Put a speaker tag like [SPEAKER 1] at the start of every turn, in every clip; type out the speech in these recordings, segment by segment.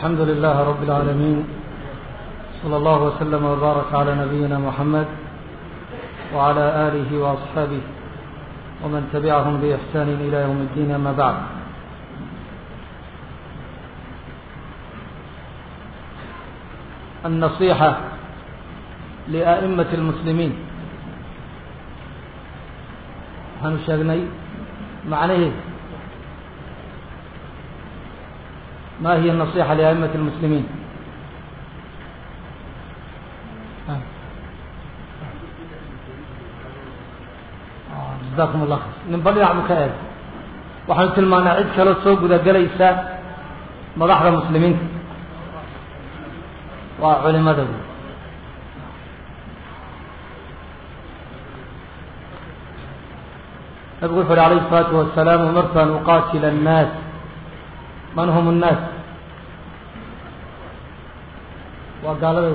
[SPEAKER 1] الحمد لله رب العالمين، صلى الله وسلم وبارك على نبينا محمد وعلى آله وأصحابه ومن تبعهم بإحسان إلى يوم الدين. أما بعد، النصيحة لأئمة المسلمين هنشاغني معنيه. ما هي النصيحة لأئمة المسلمين؟ جزاكم الله خير. نبلغ مكائد وحنت المانعيد كلا سوق ذا جليسة مضحر المسلمين وعلماء ذو. نقول فعليه عليه الصلاة والسلام: أمرت أن أقاتل الناس. من هم الناس؟ وقال له: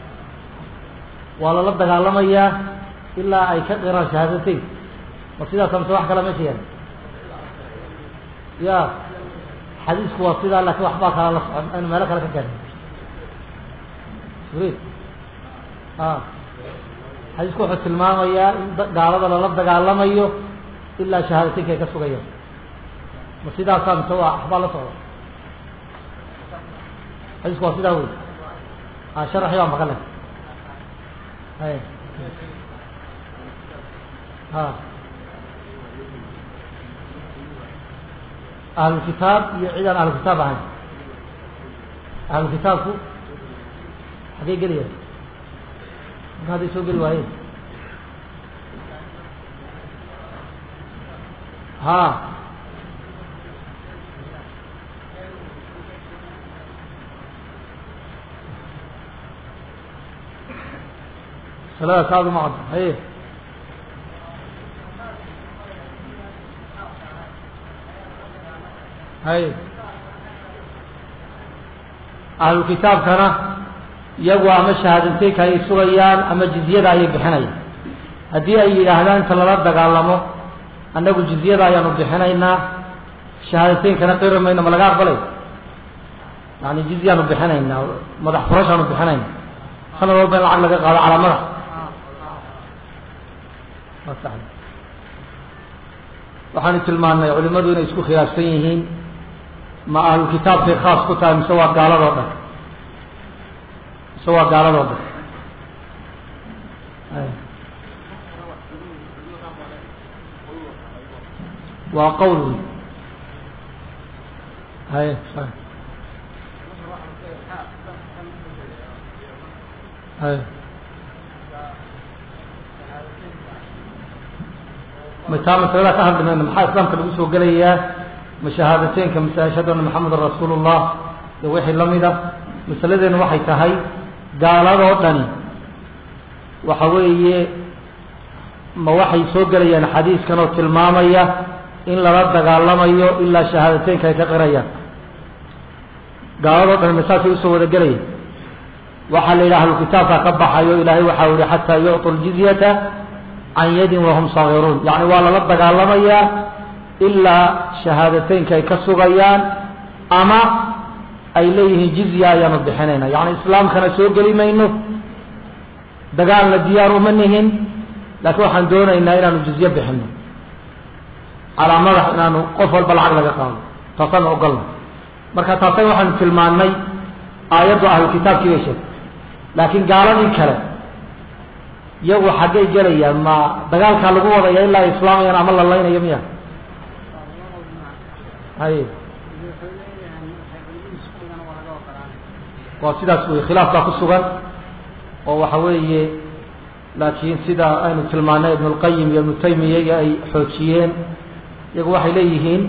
[SPEAKER 1] ولا لبدك على مية إلا أي كثير شهادتين. وصيدا سمسوح كلام شيئا يا حديث وصيدا لك وحباك على الله. أنا ما لك كذا تريد حديث كوحة الماء يا قال لا لبدك على مية إلا شهادتين كي كسوغيا. وصيدا سمسوح أحبال الله صلى حديث وصيدا هو شرح يوم بقلك هاي أهل الكتاب يعيدان أهل الكتاب عنه. أهل الكتاب هو حقيقة ليه هذا يسوق الوحيد. ثلاثة هذا معظم. ايه هاي أهل الكتاب كان يقوى أما شهادتين كان يسوغيان أما جزية أي بحناي. هدي أي أهلان تلالات دقالمو أنه جزية أي نبحناينا شهادتين كان قير مينا ملقاق بلي يعني جزية نبحناينا مدح فرشة نبحناينا خلنا ربنا العقل قال على مرح وحان التلمان علماء دون يسكو خياستيهين ما أهل الكتاب في خاص كتاب سوى قال ربك سوى قال ربك وقوله هاي هاي متى مثلا كهذا من محا إسلام كلبسوا قليا مشاهدتين كمثل أشهد أن محمد رسول الله لوحي اللمدة مثل ذي وحي كهي قال رودني وحوي ما وحي سوق قليا الحديث كانوا تلمامية إن لرد قال لميو إلا شهادتين كي تقريا قال رودني مسافي أسوه قليا وحل إله الكتاب فقبح أيو إلهي وحاول حتى يعطوا الجزية عن يد وهم صغيرون يعني ولا لبق على مية إلا شهادتين كي كسوغيان أما أيليه جزية ينضحنين يعني إسلام كان سوق لي منه دقال الديار منهن لكن وحن دون إنا الجزية بحنه على مرح إنه قفل بالعقل قال تصنع قلنا مركا تصنع وحن في المعنى آيات أهل الكتاب كيشت لكن قالني كلام يو حقي جريا ما دقال كان لغو وضيا إلا إسلامي أنا عمل الله يميا هاي وسيدا سوي خلاف ذاك السؤال وهو حوي لكن سيدا أين تلمانة ابن القيم ابن تيمية أي حوشيين يقول حليهين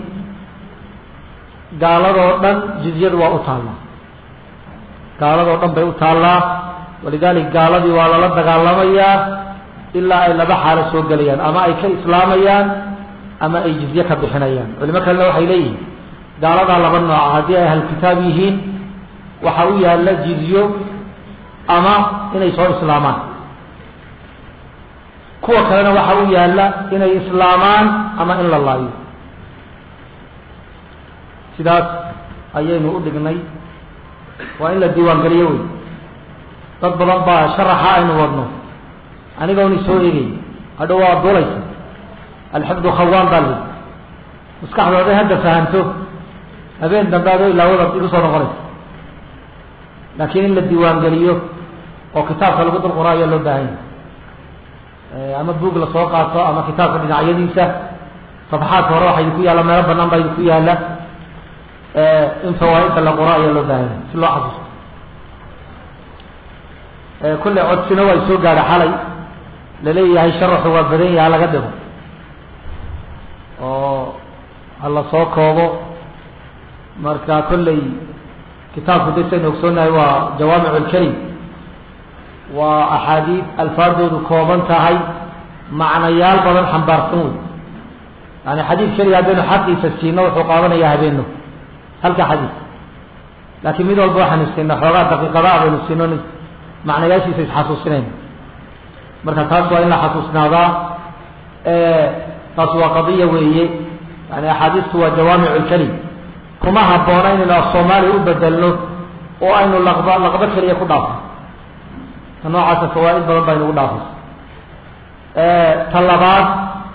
[SPEAKER 1] قال رودن جزية وأطالة قال رودن بأطالة ولذلك قال لي ولا لا دغالميا الا اي لبا حال سو غليان اما اي كاسلاميان اما اي جزيه كبخنيان ولما كان لو حيلي قال هذا لبا نوع هذه اهل الكتاب يهين وحويا لا جزيه اما اني سو اسلامان كو كلنا وحويا لا اني اسلامان اما ان الله sidaas ayaynu u dhignay وإلا الديوان قريوي تطبضا با شرح عين وضنه أنا قوني سوئيني هذا هو الدولي الحمد خوان بالي مسكح هذا هذا فهمته أبين دمدادو إلا هو ربطي بصور غريب لكن إلا الديوان قريوه وكتاب خلقة القرآن يلو داهين أما بوق لسوقاته أما كتاب من عيديسة صفحات وروح يدكويا لما رب النمبر يدكويا لا إن فوائد القرآن يلو داهين في الله حفظ كل عد سنوى يسوق على حالي للي هي شرح وابدين على قدمه الله سوقه مركا كل كتاب قدسين يقصونه هو جوامع الكريم وأحاديث الفرد كوبان تاهي معنيال بدن حنبارتون يعني حديث كريم بين حق يفسينه وحقابنا يهبينه هل كحديث لكن من البوحة نستينا حوغات دقيقة بقى نستينوني معنى ياشي في حسوسين مركز تاسوا إلا حسوسنا هذا تاسوا قضية وهي يعني أحاديث هو جوامع الكلم كما هبونين إلى الصومالي وبدلوا وأين اللغبة كلية كدافة نوعات فوائد بين كدافة طلبات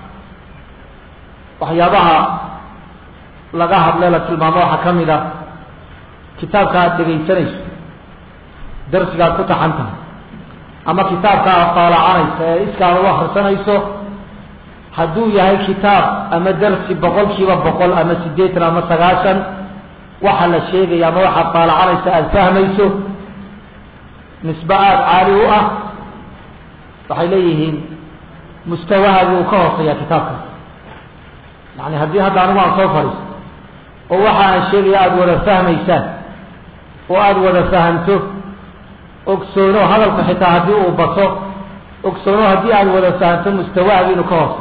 [SPEAKER 1] وحيابها لقاها بليلة الماموحة كاملة كتاب كانت دقيقتنيش درس قال كنت حنتها أما كتاب كان طالع عنيس إسكال الله رسنيسو حدو يهي كتاب أما درس بقول كيبا بقول أما سديتنا أما سغاشا وحل الشيء يا موحد طالع عنيس الفهميسو نسبات عاليوة فحيليهن مستواها بوكوص يا كتابك يعني هذا عنوان صوفرس ووحى الشيء يا أدوال فهميسان وأدوال فهمته أكسونه هذا القحطة هدي وبصر أكسونه هدي على ولا سانته مستواه بينه كواصل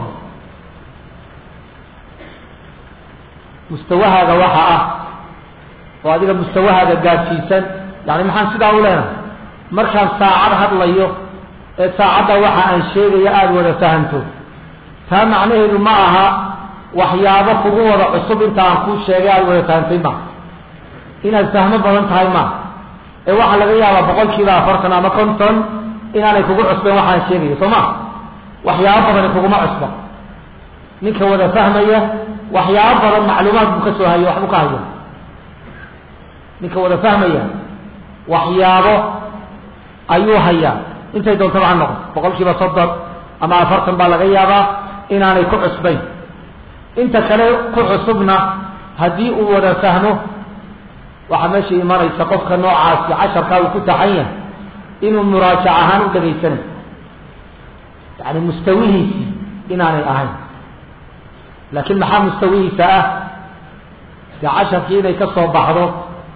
[SPEAKER 1] مستواه هذا وحاء وهذا مستواه هذا قاد في سن يعني محن سيدا أولانا مركز ساعد هذا الله ساعد وحاء الشيء يأل ولا سانته فمعناه إنه معها وحيابه قبوة عصب انت عنكوش شيء يأل ولا سانته معه إن الفهم بلنتهاي معه waxa laga yaabaa boqolkiiba 40 ama 50 inaanay kugu cusbeen waxaan sheegay Soomaa waxyaabo badan kugu ma cusba ninka wada fahmaya waxyaabo badan macluumaad uu ka soo hayo wax uu ka hayo ninka wada fahmaya waxyaabo ayuu haya intay doonto baan noqon boqolkiiba 30 ama 40 baa laga yaabaa inaanay ku cusbeen inta kale ku cusubna hadii uu wada fahmo وحماشي إيمان يسقف كنوع عاسي 10 كاو كتحيا إنه مراجعة هانو دقيسنة يعني مستويه إناني أهين لكن محا مستويه ساء في 10 كيدا يكسر بحضه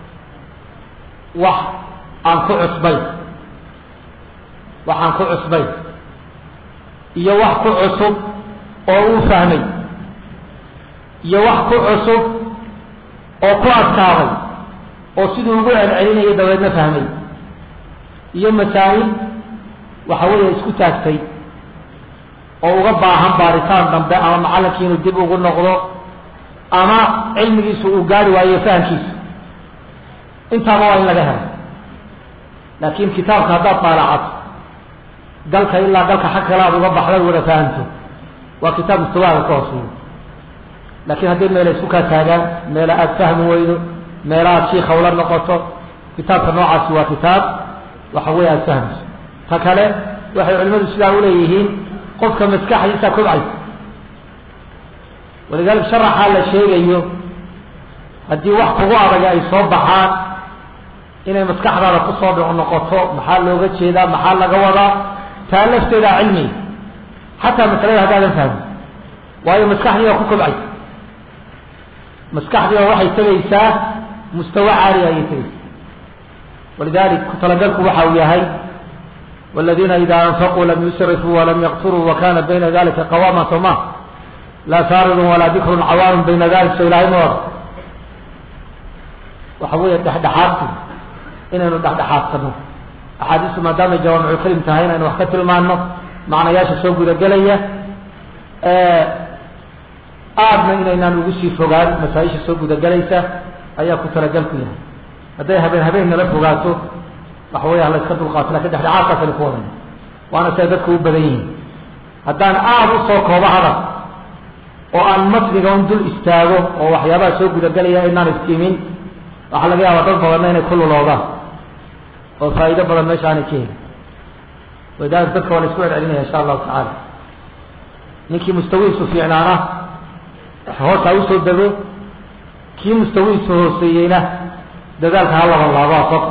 [SPEAKER 1] وحانكو عصبي يوحكو عصب أو فهمي يوحكو عصب أو كواتاوي oo sidoo ugu celcelinaya daweedna fahmay iyo masaa'il waxa weeye isku taagtay oo uga baahan baaritaan dambe ama macallinkiinu dib ugu noqdo ama cilmigiisu uu gaari waayo fahamkiisa inta waa in laga helo laakiin kitaabka hadda baaracat dalka ilaa dalka xaqalaad uga baxday wada fahanto waa kitaab mustawaha ka hooseeyo laakiin hadii meel isku ka taagan meel aad fahmi weydo meelaha si khawla noqoto kitaabka noocaas waa kitaab waxa weey faham ta kale waxay culimadu sidaa u leeyihiin qofka maskaxdiisa kobcay waliga sharaxa la sheegayo hadii wax kugu adag ay soo baxaan inay maskaxdaada ku soo dhici noqoto maxaa looga jeedaa maxaa laga wadaa taalafteeda cilmi hatta masalada hadaan fahmo waayo maskaxdiisa ku kobcay maskaxdiisa waxay tagaysaa مستوى عالي أيتري ولذلك تلقلك وحاوية هاي والذين إذا أنفقوا لم يسرفوا ولم يقتروا وكان بين ذلك قواما ثما لا سارد ولا ذكر عوام بين ذلك سيلاهي مور وحاوية دحدحاتي إنه دحدحاتنا أحاديث ما دام جوامع الكلم تهينا إنه وحكت المعنى معنى ياشا سوق رجلية آدنا إننا نغسي فقال مسايش سوق رجلية ayaa ku talagalku yahay hadday habeen nala fogaato waxa weeye la iska dulqaato laakiin dhexdhexaadkaas ay ku wadaan waana say dadku u badan yihiin haddaan aad u soo koobo hadal oo aan matniga un dul istaago oo waxyaabaha soo gudagelaya inaan iftiimin waxaa laga yaabaa dad badanna inay ku luloodaan oo faa'iido badan meesha aanay ka helin wadaadka dadka waa la isku celcelinaya insha allahu tacaala ninkii mustawiisu fiicnaana hoos ha usoo dego kii mustawiisu hooseeyeyna dadaalka ha laban laabaa soo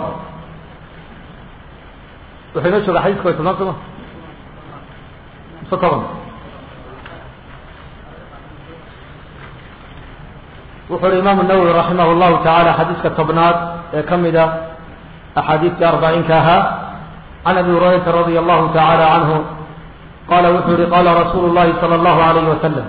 [SPEAKER 1] wuxuu inoo jooga xadiiska way tobnaan soma mise toban wuxuu uhi imaamu nawowi raximah llahu tacaala xadiiska tobnaad ee ka mida axaadiiskii arbaciinka ahaa can abi hurayrata radia allahu tacaala canhu qala wuxuu yihi qala rasuulu llahi sala allahu alayhi wasalam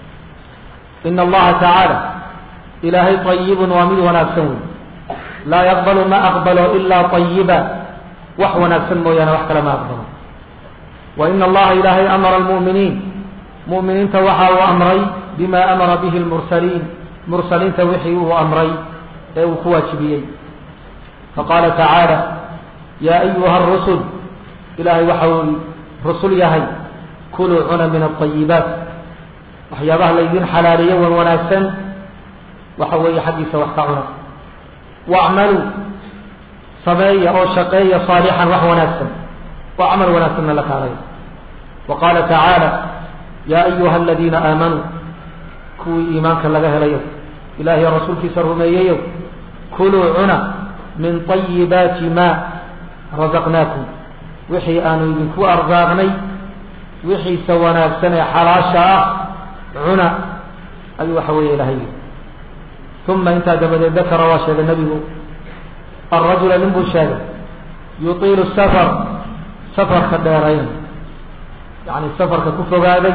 [SPEAKER 1] ina allaha tacaala ilaahay طayibun waa mid wanaagsan wey laa yaqbalu ma aqbalo ilaa طayiba wax wanaagsan mooyaane wax kale ma aqbalo wa ina allaha ilaahay amara almu'miniin mu'miniinta waxa uu amray bima amara bihi lmursaliin mursaliinta wixii uu amray ee uu ku waajibiyey faqaala tacaala yaa ayuha arusul ilaahay waxa uu rusul yahay kuluu cuna min alطayibaat waxyaabaha laydin xalaaliyo wan wanaagsan waxa weeye xaggiisa wax ka cuna wacmaluu sameeya oo shaqeeya saalixan wax wanaagsan oo camal wanaagsanna la kaalay wa qaala tacaala yaa ayuha aladiina aamanuu kuwii iimaanka laga helayo ilaahay rasuulkiisa rumeeyeyo kuluu cuna min طayibaati ma rasaqnaakum wixii aanu idinku arsaaqnay wixiisa wanaagsan ee xalaasha ah cuna ayuu waxa weeye ilahay uma intaa dabadeed dakara waa sheegay nebigu alrajula nin buu sheegay yutiilu safar safarka dheerayn yani safarka ku fogaaday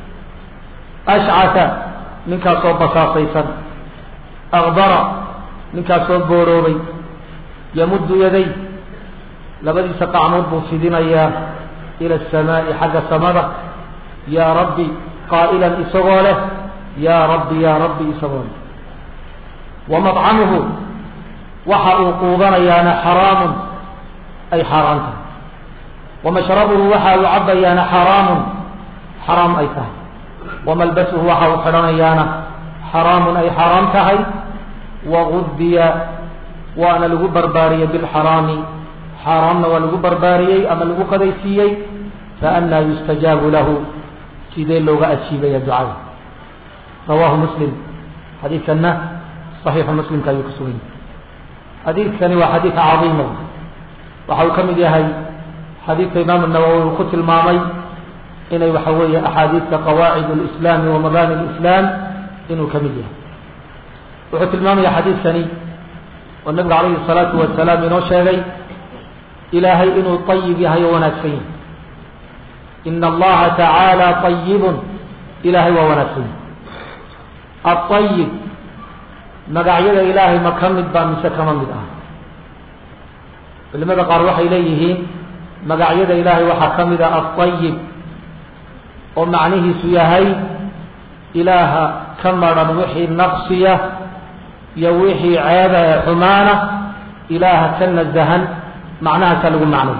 [SPEAKER 1] ashcata ninkaasoo basaasaysan akbara ninkaasoo booroobay yamuddu yaday labadiisa qacmood buu fidinayaa ila asamaa'i xagga samada yaa rabbi qaa'ilan isagoo leh yaa rabbi isagoo leh wa madcamuhu waxa uu quudanayaana xaraamun ay xaaraan tahay wa mashrabuhu waxa uu cabbayaana xaraamun xaraam ay tahay wa malbasuhu waxa uu xidhanayaana xaraamun ay xaaraam tahay wa gudiya waana lagu barbaariyey bilxaraami xaaraamna waa lagu barbaariyey ama lagu qadaysiiyey faannaa yustajaabu lahu sidee looga ajiibaya ducada rawaahu muslim xadiidkanna saxiixu muslimka ayuu ku sugan yahay xadiidkani waa xadiid cadiima waxa uu ka mid yahay xadiidka imaamu nawowi uu ku tilmaamay inay waxa weeye axaadiidka qawaacid alislaami wa mabaani alislaam inuu ka mid yahay wuxuu tilmaamaya xadiidkani oo nabiga calayhi الsalaatu wasalaam inoo sheegay ilaahay inuu طayib yahay oo wanaagsan yahay ina allaha tacaala طayibun ilaahay waa wanaagsan yahay aلطayib magacyada ilaahay ma ka mid baa mise kama mid ah culimada qaar waxay leeyihiin magacyada ilaahay waxaa ka mid ah aلطayib oo macnihiisu yahay ilaaha ka maran wixii naqsiya iyo wixii ceeba ee xumaana ilaaha ka nazahan macnahaasaa lagu macnay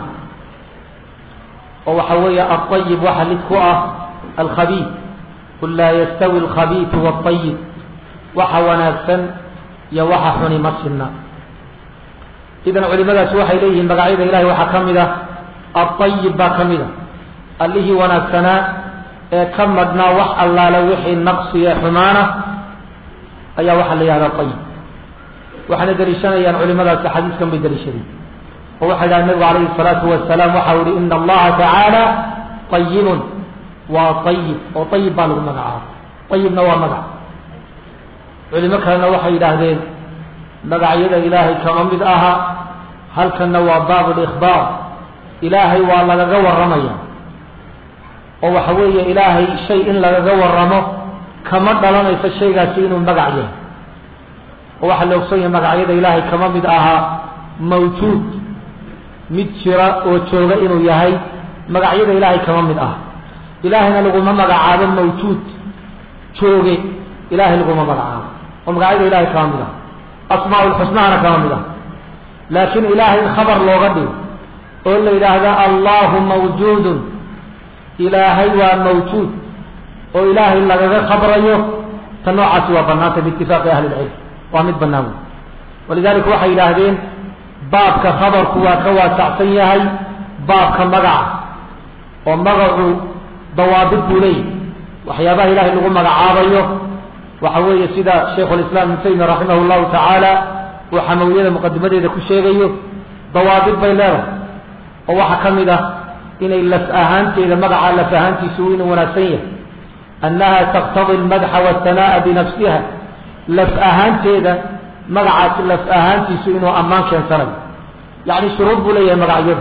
[SPEAKER 1] oo waxa weeye aلطayib waxa lid ku ah alkhabiid qul laa yastawi alkhabiiثu wالطayib waxa wanaagsan iyo waxa xuni ma sinna idan culimadaasi waxay leeyihiin magacyada ilahay waxaa ka mid ah aلطayib baa ka mid a allihii wanaagsanaa ee ka madhnaa wax allaale wixii naqsiya xumaana ayaa waxaa la yihahda طayib waxaana daliishanayaan culimadaasi xadiiskan bay daliishadeen oo waxay dhahan nabigu calayhi الsalaatu wasalaam waxa u yihi ina allaha tacaala طayibun waa طayib oo طayib baa lagu magacaaba طayibna waa magac culimo kalena waxay yidhaahdeen magacyada ilaahay kama mid aha halkanna waa baab اlإkhbaar ilaahay waa lagaga warramaya oo waxa weeye ilaahay shay in lagaga warramo kama dhalanayso shaygaasi inuu magac yahay oo waxaa la ogson yahay magacyada ilaahay kama mid ahaa mawjuud mid jira oo jooga inuu yahay magacyada ilaahay kama mid aha ilaahayna laguma magacaabo mawjuud jooge ilaahay laguma magacaabo oo magacyada ilaahay kama mid ah asmaa lxusnahana kama mid ah لكن إلهي الخبر لغدي قل إله الله موجود إلهي وموجود وإلهي اللي خبر أيه تنوعت وبنات باتفاق أهل العلم وعمد بناوي ولذلك وحي إلهين بابك خبر كوا تعطيه بابك مقع ومقع ضوابط لي وحيابه إلهي اللي مقع عابيه وحوية سيدة شيخ الإسلام ابن تيمية رحمه الله تعالى وحموية مقدمة إذا كل شيء غيه ضوابط بيلاله وحكم إذا إن اللفأهانتي إذا مقع اللفأهانتي سوين وناسية أنها تقتضي المدح والثناء بنفسها لفأهانتي إذا مقعت لفأهانتي سوين وأمان كان سرد يعني شروط لي مقعيه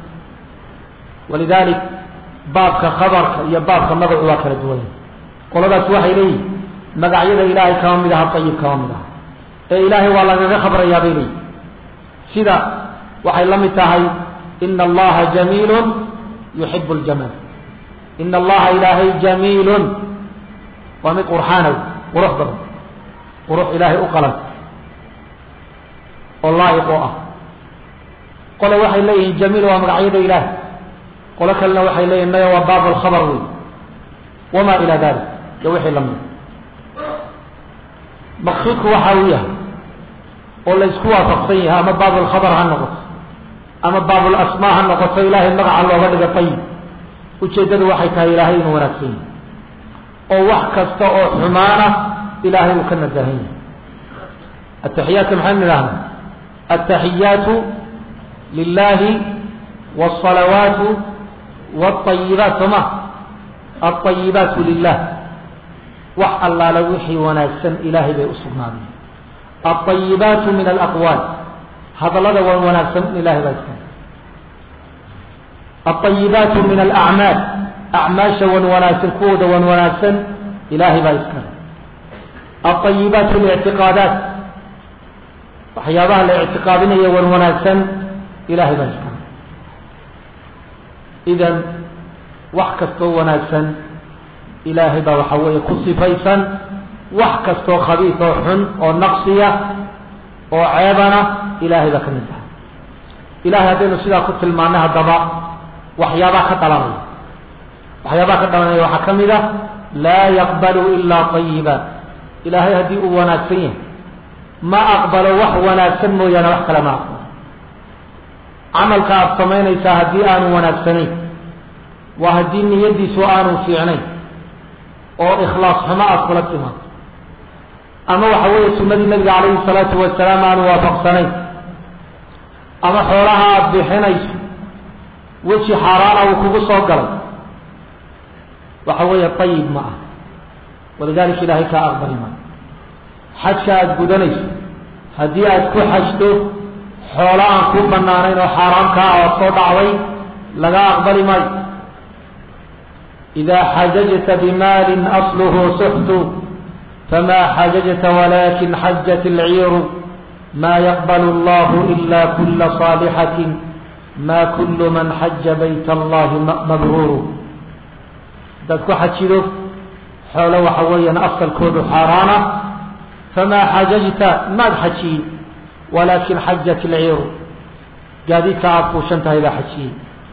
[SPEAKER 1] ولذلك بابك خبرك يا بابك مقع واكر الدوين قلبت وحي لي مقعيه إلهي كاملها الطيب كاملها إلهي والله خبر يا بيلي سيدا وحي لمتهي إن الله جميل يحب الجمال إن الله إلهي جميل ومن قرحانه وروح إلهي أقلا والله يقوى قل وحي إليه جميل ومقعيد إله قل كلا وحي إليه إنه وباب الخبر وما إلى ذلك يوحي لمن مقصودك وحاوية قل يسكوها تقصيها أما باب الخبر هالنقص أما باب الأسماء هالنقص فإلهي المقع الله غدق طيب وجدد وحيك إلهي ونفسين أو وحكست أو حمانة إلهي وكنا الدهين التحيات محمد الله التحيات لله والصلوات والطيبات ما الطيبات لله وح الله لوحي ونفسا إلهي بأسرنا به الطيبات من الأقوال هذا الله ونفسا إلهي بأسرنا الطيبات من الأعمال أعماشا ونواناسا كودا ونواناسا إلهي بايسكا الطيبات الاعتقادات وحيابها الاعتقادين ونواناسا إلهي بايسكا إذن وحكستو وناسا إلهي با وحوية كصفيسا وحكستو خبيث وحن ونقصية وعيبنا إلهي با كنتها إلهي هذين السيدة كنت المعنى الضباء وحيابا كتلاني وحكمده لا يقبل إلا طيبا إلهي هدي وناسين ما أقبل وناسن ويانا وحكلا ما أقبل عملك أبطمين إيسا هدي آن وناسني وهديني يدي سؤال في عني أو إخلاص حما أقبلت ما أما وحوية سنة النبي عليه الصلاة والسلام أن وافق سني أما حولها بحين إيسا وشي حاران أو كبص وقرب وحوية طيب معه ولذلك إلهي كأقبل ما حجك أتقدنيس هدي أتكو حجته حولا أنكو بنانين وحاران كأوصو دعوي لغا أقبل ما إذا حججت بمال أصله سحت فما حججت ولكن حجت العير ما يقبل الله إلا كل صالحة ما كل من حج بيت الله مبرور دكو حجيرو حوله وحويا أصل كود حارانا فما حججت ما حجي ولكن حجت العير قاديك عطوشنتها إلى حجي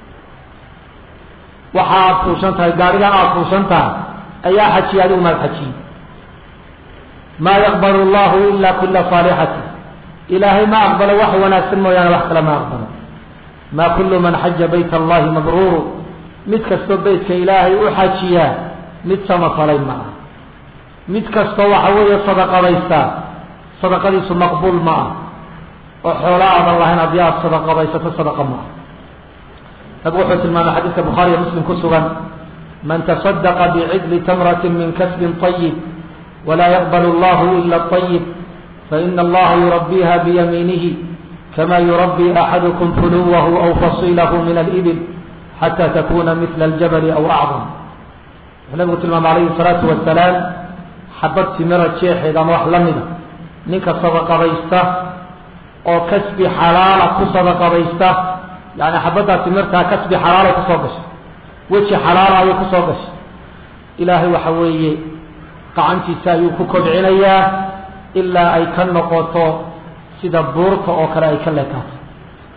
[SPEAKER 1] وحاطوشنتها قاديك عطوشنتها أي حجي هذا ما حجي ما يقبل الله إلا كل صالحة إلهي ما أقبل وحي وناسن ويانا وحكلا ما أقبل ما كل من حج بيت الله مبرور متكستو بيتك إلهي أحاجيا متسمى صلي معه متكستو وحوية صدقة بيستا صدقة ديس مقبول معه وحولاء الله نبيات صدقة بيستا صدقة معه نبغى حسن ما حديث البخاري ومسلم كسبا من تصدق بعدل تمرة من كسب طيب ولا يقبل الله إلا الطيب فإن الله يربيها بيمينه كما يربي أحدكم فلوه أو فصيله من الإبل حتى تكون مثل الجبل أو أعظم. ونبي الإمام عليه الصلاة والسلام حبت ثمرة شيخ إذا ما أحلمنا نك صدقة بيسته أو كسب حلال كصدقة بيسته يعني حبتها ثمرتها كسب حلال كصدقة وش حلال أو كصدقة إلهي وحوي قعنتي سايوكك بعينيا إلا أي كان نقطه sida buurta oo kale ay ka leekato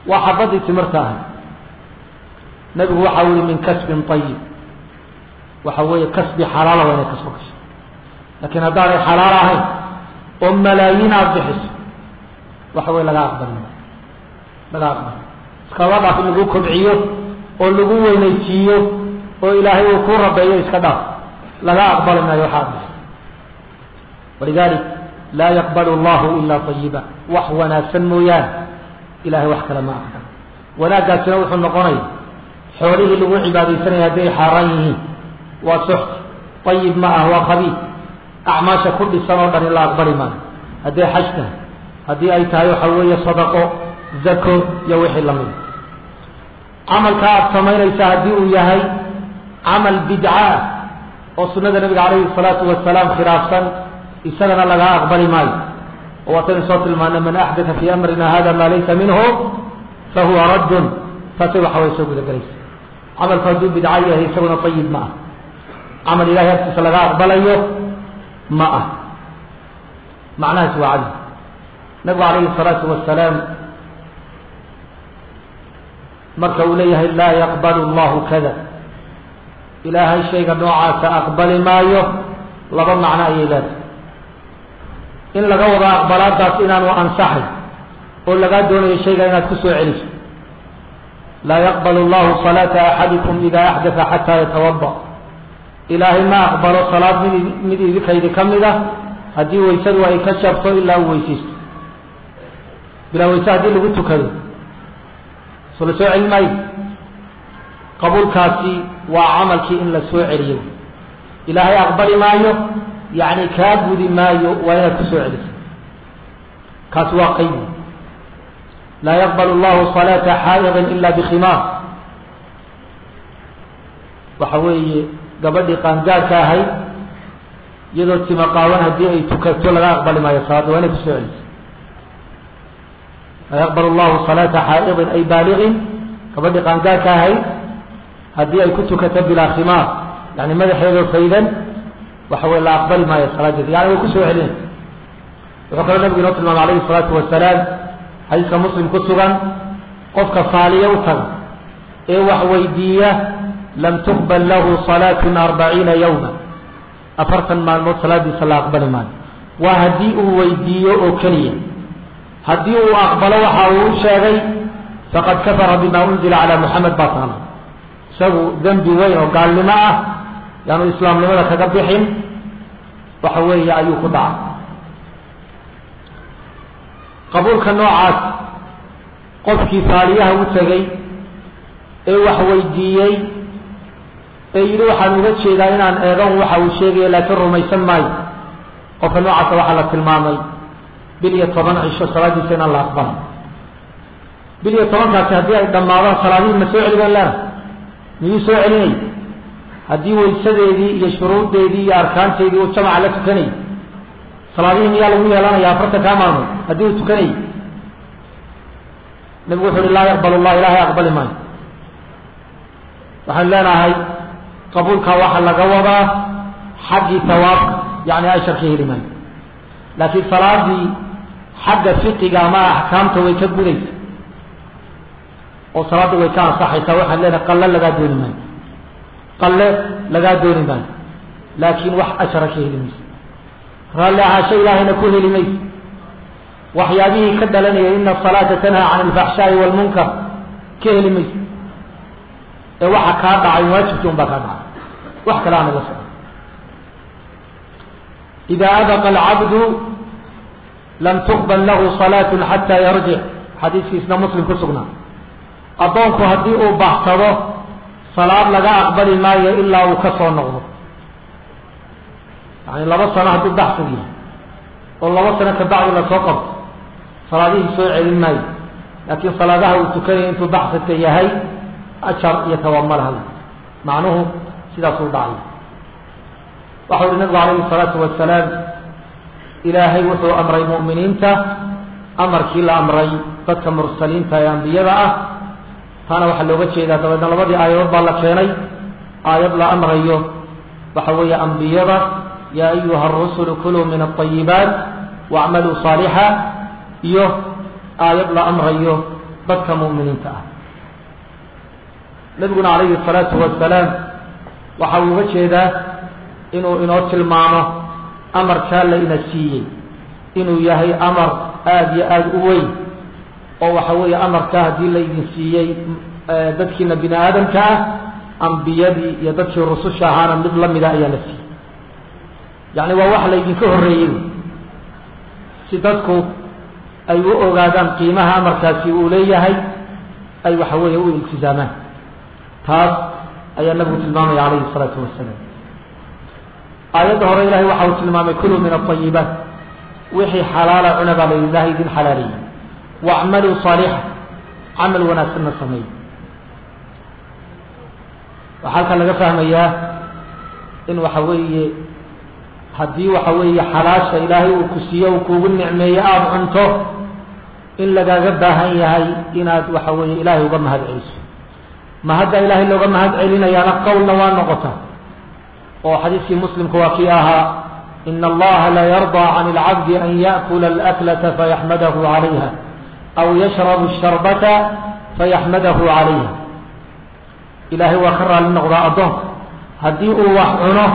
[SPEAKER 1] وحبضي تمرتها نبي وحاول من كسب طيب وحاول كسب حلال وين كسبكش لكن هدار حلال هاي وملايين أربحش وحاول لا أقبل لا أقبل سكوابا في اللقوة كبعيه واللقوة وينيتيه وإلهي وكون ربيه يسكده لا أقبل ما يحادث ولذلك لا يقبل الله إلا طيبا وحونا سنمويان إلهي وحكى لما أقبل ولا قال سنوح النقرين حوله اللقوة عبادي سنة يدي حاريه وسحت طيب معه وخبيث أعماش كل سنة إلا أقبل ما هدي حشته هدي أيتها يحوي صدقه زكو يوحي الله عمل كأب سمين يساعديه يهي عمل بدعاء وسنة النبي عليه الصلاة والسلام خرافا إسلنا لها أقبل ماي وطن صوت المعنى من أحدث في أمرنا هذا ما ليس منه فهو رد فتوح ويسوق ذكريس عمل فردود بدعاية يسونا طيب معه عمل إلهي أبتس لها أقبل أيه معه معناه سوى عدل نبي عليه الصلاة والسلام مركوا إليه لا يقبل الله كذا إلهي الشيء نوعا سأقبل مايه لبا معنى إيلاد إن لقوا أقبلات داس إنان وأنصحي قل لقا دوني الشيء إنان تسوى عليش لا يقبل الله صلاة أحدكم إذا أحدث حتى يتوضأ إلهي ما أقبل صلاة من إذا كيد كمدة هدي ويسد ويكشف إلا ويسيس بلا ويساد اللي قلت كذا سلسوع علمي قبول كاسي وعملك إن لسوع عليه إلهي أقبل مايو يعني كابود مايو وين تسوع عليه كاسوا قيم لا يقبل الله صلاة حائض إلا بخمار وحوي قبل قانجار كاهي يدو تمقاوان هدي أي تكتو لا أقبل ما يصاد وين تسوع عليه لا يقبل الله صلاة حائض أي بالغ قبل قانجار كاهي هدي أي كنت كتب بلا خمار يعني ماذا حيث سيدا وحول لا أقبل ما يصلاة يعني وكسوا عليه وقال النبي نوت الإمام عليه الصلاة والسلام حديث مسلم كسرا قفك صالية وطن إيه وحويدية لم تقبل له صلاة 40 يوما أفرطا مع الموت صلاة دي صلاة أقبل مال وهديئه ويدية أوكلية هديئه أقبل وحاول شاغي فقد كفر بما أنزل على محمد باطنا سووا ذنبي وين وقال لما يعني الإسلام لماذا تقبحهم وحويه أيو خدعة قبول كالنوعات قف كفاليها وتغي اي وحويديي اي روحا نغتشي لأن ايضا وحوشيغي لا تروا ما يسمى قف النوعات وحلت المامي بلية طبعا عشو صلاة سنة الله أكبر بلية طبعا كاتهدي دمارا صلاة مسوع لله ميو سوء عليه هدي ويسديدي يا شروطيدي يا أركانتيدي وجمع على تكني صلاةهم يا لو يلانا يا فرت كامانو هدي وتكني نقول لا يقبل الله لا يقبل ما وحن لنا هاي قبول كواحد لقوضا حق ثواب يعني أشركه لمن لكن صلاة دي حق فقه ما أحكامته ويكبريت وصلاة ويكان صحي سواء لنا قل لغا دون من قل لغا دون من لكن وح أشركه لميس قال لها شيء لا نكون لميس وحيابه كد لنا إن الصلاة تنهى عن الفحشاء والمنكر كيه لميس وحا كادا عن واجبتهم بكادا وح كلام الرسول إذا أذق العبد لم تقبل له صلاة حتى يرجع حديث في سنة مسلم كسرنا أدونك هديه بحثه صلاة لغا أقبل الماء إلا وكسر النغض يعني لبس سنة هدو بحث بيه والله سنة كبعض لتوقف صلاة دي سوء الماء لكن صلاة وتكري انتو بحثك يهي أشر يتومرها معنوه سيدا صلى عليه وحول النبي عليه الصلاة والسلام إلهي وثو أمري مؤمنين أمر كلا أمري فتك مرسلين يا أنبياء هانا وحلو بتشي إذا تبدأ لبدي آيات بالله كيني آيات لا أمر أيوه وحوي أنبياء يا أيها الرسل كلوا من الطيبات واعملوا صالحا أيوه آيات لا أمر أيوه dadka mu'miniinta ah nabiguna calayhi salaatu wasalaam waxa uu uga jeedaa inuu inoo tilmaamo amarkaa la ina siiyey inuu yahay amar aada iyo aada u weyn oo waxa weeye amarkaa haddii la idin siiyey dadkiina bini aadamka ah ambiyadii iyo dadkii rususha ahaana mid lamida ayaa la siiyey yacni waa wax laydinka horreeyey si dadku ay u ogaadaan qiimaha amarkaasi uu leeyahay ay waxa weeye u iltizaamaan taas ayaa nabigu tilmaamaya calayhi salaatu wasalaam aayadda hore ilahay waxa uu tilmaamay kuluu min aayibaat wixii xalaala cuna baa la ilahay idin xalaaleeyey wacmaluu saalixa camal wanaagsanna sameey waxaa halkan laga fahmayaa in waxa weeye haddii waxa weeye xalaasha ilaahay uu ku siiyo uu kuugu nicmeeyo aada cunto in lagaaga baahan yahay inaad waxa weeye ilaahay uga mahad celiso mahadda ilaahay looga mahad celinayaana qowlna waa noqota oo xadiiskii muslimku waa kii ahaa ina allaha la yardaa can alcabdi an yaأkula alaklata fayaxmadahu calayha aw yashrabu asharbata fayaxmadahu calayha ilaahay waa ka raali noqdaa addoonka haddii uu wax cuno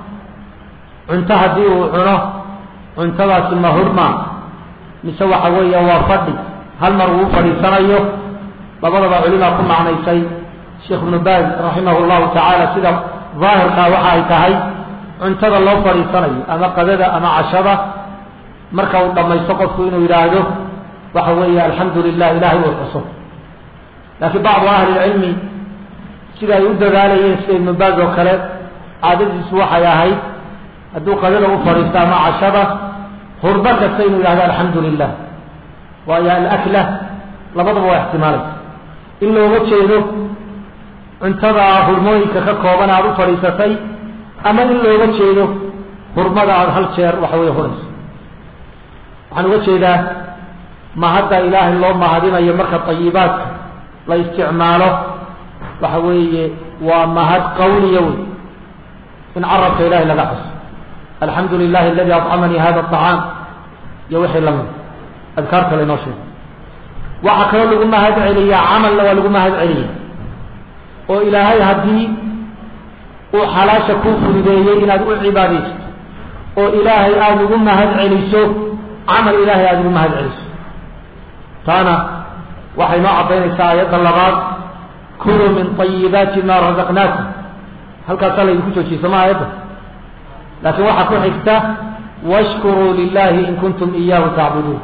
[SPEAKER 1] cunto haddii uu cuno cuntadaasi ma hurmaa mise waxa weeye waa fadhi hal mar uu fadhiisanayo labadaba culimaa ku macnaysay sheekh ibnu baaz raximah llahu tacaala sida daahirkaa waxa ay tahay cuntada loo fadhiisanayo ama qadada ama cashada marka uu dhammaysto qofku inuu yidhaahdo waxa weeye alxamdu lilah ilahay uu xuso laakiin bacdu ahli lcilmi sida ay u dadaalayeen sida ibnu baaz oo kale caadadiisu waxay ahayd hadduu qadada u fadhiisto ama cashada hurba kasta inuu yidhahdo alxamdu lilah waayo alakla labadaba waa ixtimaalaysa in looga jeedo cuntada hurmooyinka ka kooban aada u fadhiisatay ama in looga jeedo hurmada aada hal jeer waxa weeye hurayso waxaan uga jeedaa mahadda ilaahay loo mahadinayo marka tayibaadka la isticmaalo waxa weeye waa mahad qawliya wey in carabka ilahay laga xuso alxamdu lilahi aladi acamanii hada aطacaam iyo wixii lamid adkaarta laynoo sheego waxaa kaloo lagu mahad celiyaa camalna waa lagu mahad celiya oo ilaahay haddii uu xalaasha kuu fududeeyey inaad u cibaadaysto oo ilaahay aada ugu mahad celiso camal ilaahay aada ugu mahad celiso taana waxay noo caddaynaysaa aayadda labaad kuluu min طayibaati ma razaqnaakum halkaasaa laydinku joojiyey sooma aayadda laakiin waxaa ku xigta washkuruu lilahi in kuntum iyaahu tacbuduun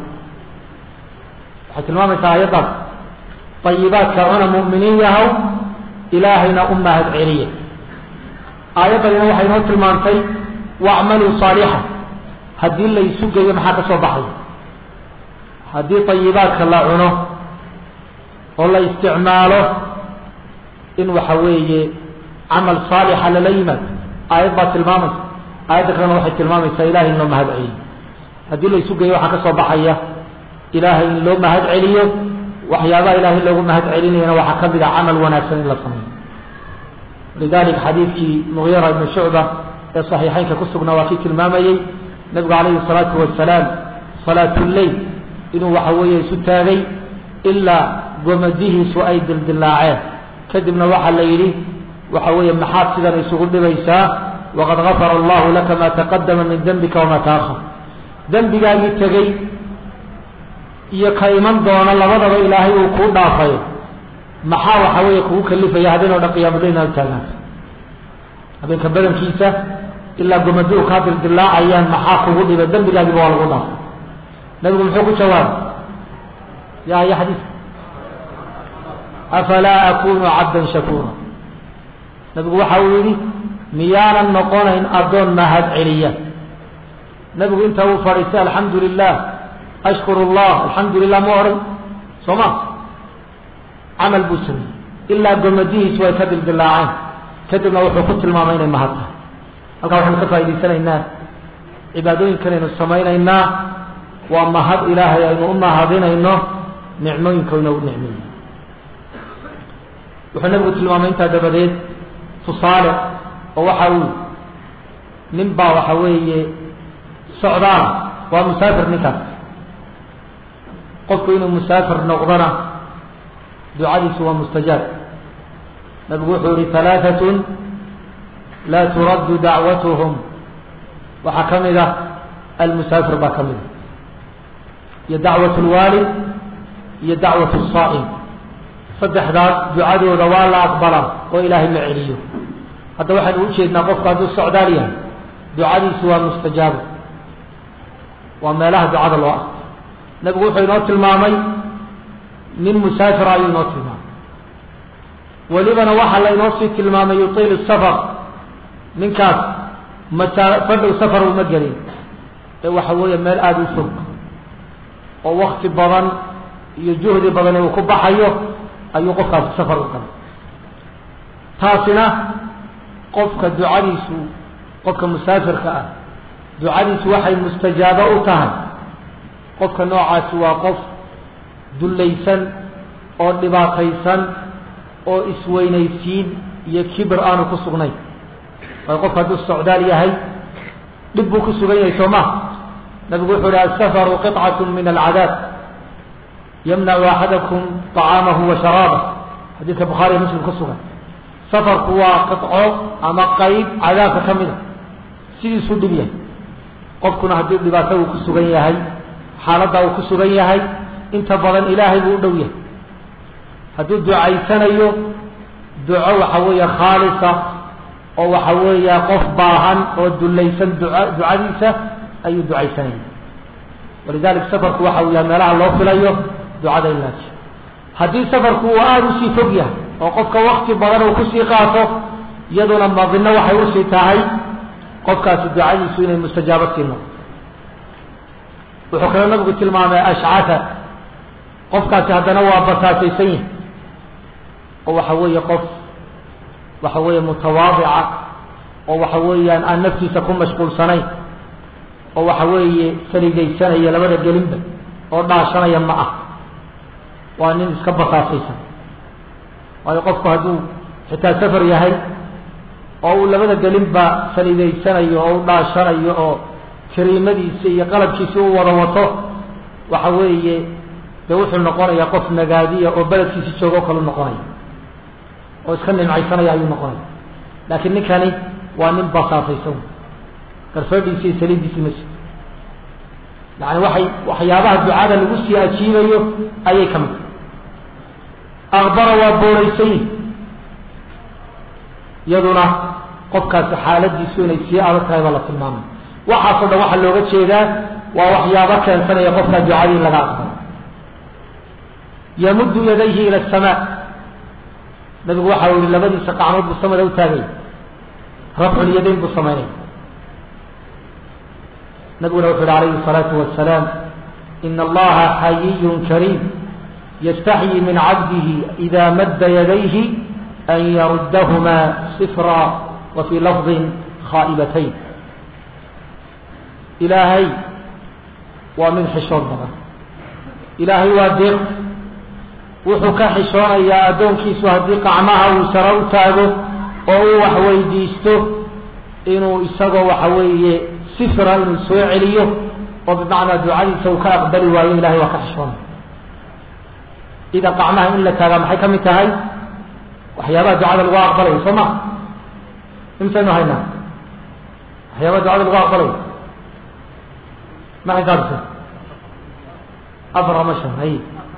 [SPEAKER 1] waxay tilmaamaysaa aayaddaas طayibaadka cuna mu'miniin yahow ilaahayna u mahad celiya aayaddanina waxay noo tilmaantay wacmaluu saalixa haddii laysu geeyo maxaa ka soo baxay haddii طayibaadka la cuno oo la isticmaalo in waxa weeye camal saalixa lala yimaado aayad baa tilmaamaysa aayadda kalena waxay tilmaamaysaa ilahay in loo mahad celiyo haddii laysu geeyo waxaa ka soo baxaya ilaahay in loo mahad celiyo waxyaabaha ilaahay loogu mahad celinayana waxaa ka mid a camal wanaagsan in la sameeyo lidalika xadiidkii mugiira ibni shucba ee saxiixeynka ku sugnaa waa kii tilmaamayey nabigu calayhi الsalaatu wasalaam salaatu lleil inuu waxa weeye isu taagay ilaa gomadihiisu ay dildilaaceen kadibna waxaa la yidhi waxa weeye maxaad sidan isugu dhibaysaa waqad gafara allahu laka ma taqadama min dembika wama taahar dembigaagii tegey iyo ka iman doona labadaba ilaahay uu kuu dhaafay maxaa waxa weeye kugu kalifaya habeen oo dhan qiyaamuleyn aad taagnaata habeenka badankiisa ilaa gomadihu kaa dildilaacayaan maxaa kugu dhibay dembigaagiiba waa lagu dhaafay nabigu muxuu ku jawaabay ya xadiis afalaa akunu cabdan shakuura nabigu waxa uu yidhi miyaanan noqonayn addoon mahad celiya nabigu inta uu fadhiistay alxamdu lilah ashkuru llah alxamdu lilah ma odhan soo ma camal buu sameeyey ilaa gomadihiisu ay ka dildilaaceen kadibna wuxuu ku tilmaamay inay mahad tahay halkaa waxaynu ka faa'idaysanaynaa cibaadooyinkanaynu samaynaynaa waa mahad ilaahay aynu u mahadinayno nicmooyinka inoogu nicmeeyey wuxuu nabigu tilmaamay intaa dabadeed tusaale oo waxa uu nin baa waxa weeye socdaal waa musaafir ninkaas qofku inuu musaafir noqdona دعاء سوى مستجاب. نبي حوري 3 لا ترد دعوتهم وحكمله المسافر باكمله، هي دعوة الوالد هي دعوة الصائم، صدح ذات دعاء ودوال أقبله وإله المعليه. هذا واحد وجهنا قف قادو السعودية دعاء سوى مستجاب وما له دعاء الوقت. نبي حينات المامي من مسافر ينات المامي، ولمن وحل ينات المامي يطيل السفر من كاس متى فضل سفر ومجري وحوي مال آدو سوق ووقت بدن يجهد بدن وكب حيه أي قف في السفر وكذا. تاسنا قفك دعانيسو قفك مسافر كأ دعانيسو وحي مستجابة أتاه قفك نوعات وقف دليسن أو لباقيسن أو إسوينيسين يكبر آنو كسغني وقفك دو السعودية هاي لبوك السبيعي سوما. نبي حول السفر قطعة من العذاب يمنع أحدكم طعامه وشرابه، حديث البخاري ومسلم كسوغا. سفر هو قطعه أما قريب عذاب كاملة سيدي سودبيا قفكنا هديب لباسه كسوغية هاي حالته كسوغية هاي انت بضن إلهي بودوية هدو دعاء سنيو دعاء وحوية خالصة أو وحوية قف باهن أو دليسن دعاء أي دعاء سنيو. ولذلك سفر هو حوية ملاع الله فليه دعاء الله. هدي سفر هو آرسي فقيه وقفك وقت بغن وكسي قاطه يدو لما ظن وحيوسي تاهي قفك الدعاء سوين المستجابة كلمة. وحكرا نبقى تلمامة أشعاثة قفك تهدنوا بساتي سين وحوية قف وحوية متواضعة وحوية أن نفسي تكون مشغول سنين وحوية سليدي سنة يلمد الجلمبة ودع سنة يمعه وأن نسكب بساتي سنة ويقفك هدو حتى سفر يهي أو لماذا قلنبا سليدي سنة أو دا سنة أو كريمدي سي قلب كيسو وروطه وحوية دوح النقواني يقف نقادية أو بلد كيسي شوقوك النقواني واسخن معي سنة يهي النقواني. لكن نكاني وأن بساطي سنة كالفردي سي سليدي سي مسجد يعني وحيابها الدعاء لغسي أجيبه أي كمل أغبر وبوريسين يدنا قفك حالة سوني سيئة وكذا الله تماما. وحصل واحد لغة شيء ذا ووحيابك إنسان يقفك الدعاء لغا أكبر يمد يديه إلى السماء. نبي واحد يقول لبدي سقع عمود بالسماء لو تابي رفع اليدين بالسماء. نقول عليه الصلاة والسلام إن الله حيي كريم يستحي من عبده إذا مد يديه أن يردهما صفرا وفي لفظ خائبتين. إلهي ومن حشور بغا إلهي وادق وحكا حشور يا أدون كيسو هديق عماها وسرو تاغو أو وحوي ديستو إنو إساقو وحوي صفرا إنو سوء عليه وبمعنى دعالي سوكا أقبل وإن إلهي وكا حشور. إذا قعمها إلا تاغام حكم تهي وحيابات دعاء الواقع بلي سمع امتى نهينا حيابات دعاء الواقع بلي ما هي قابسة أبرا مشا هي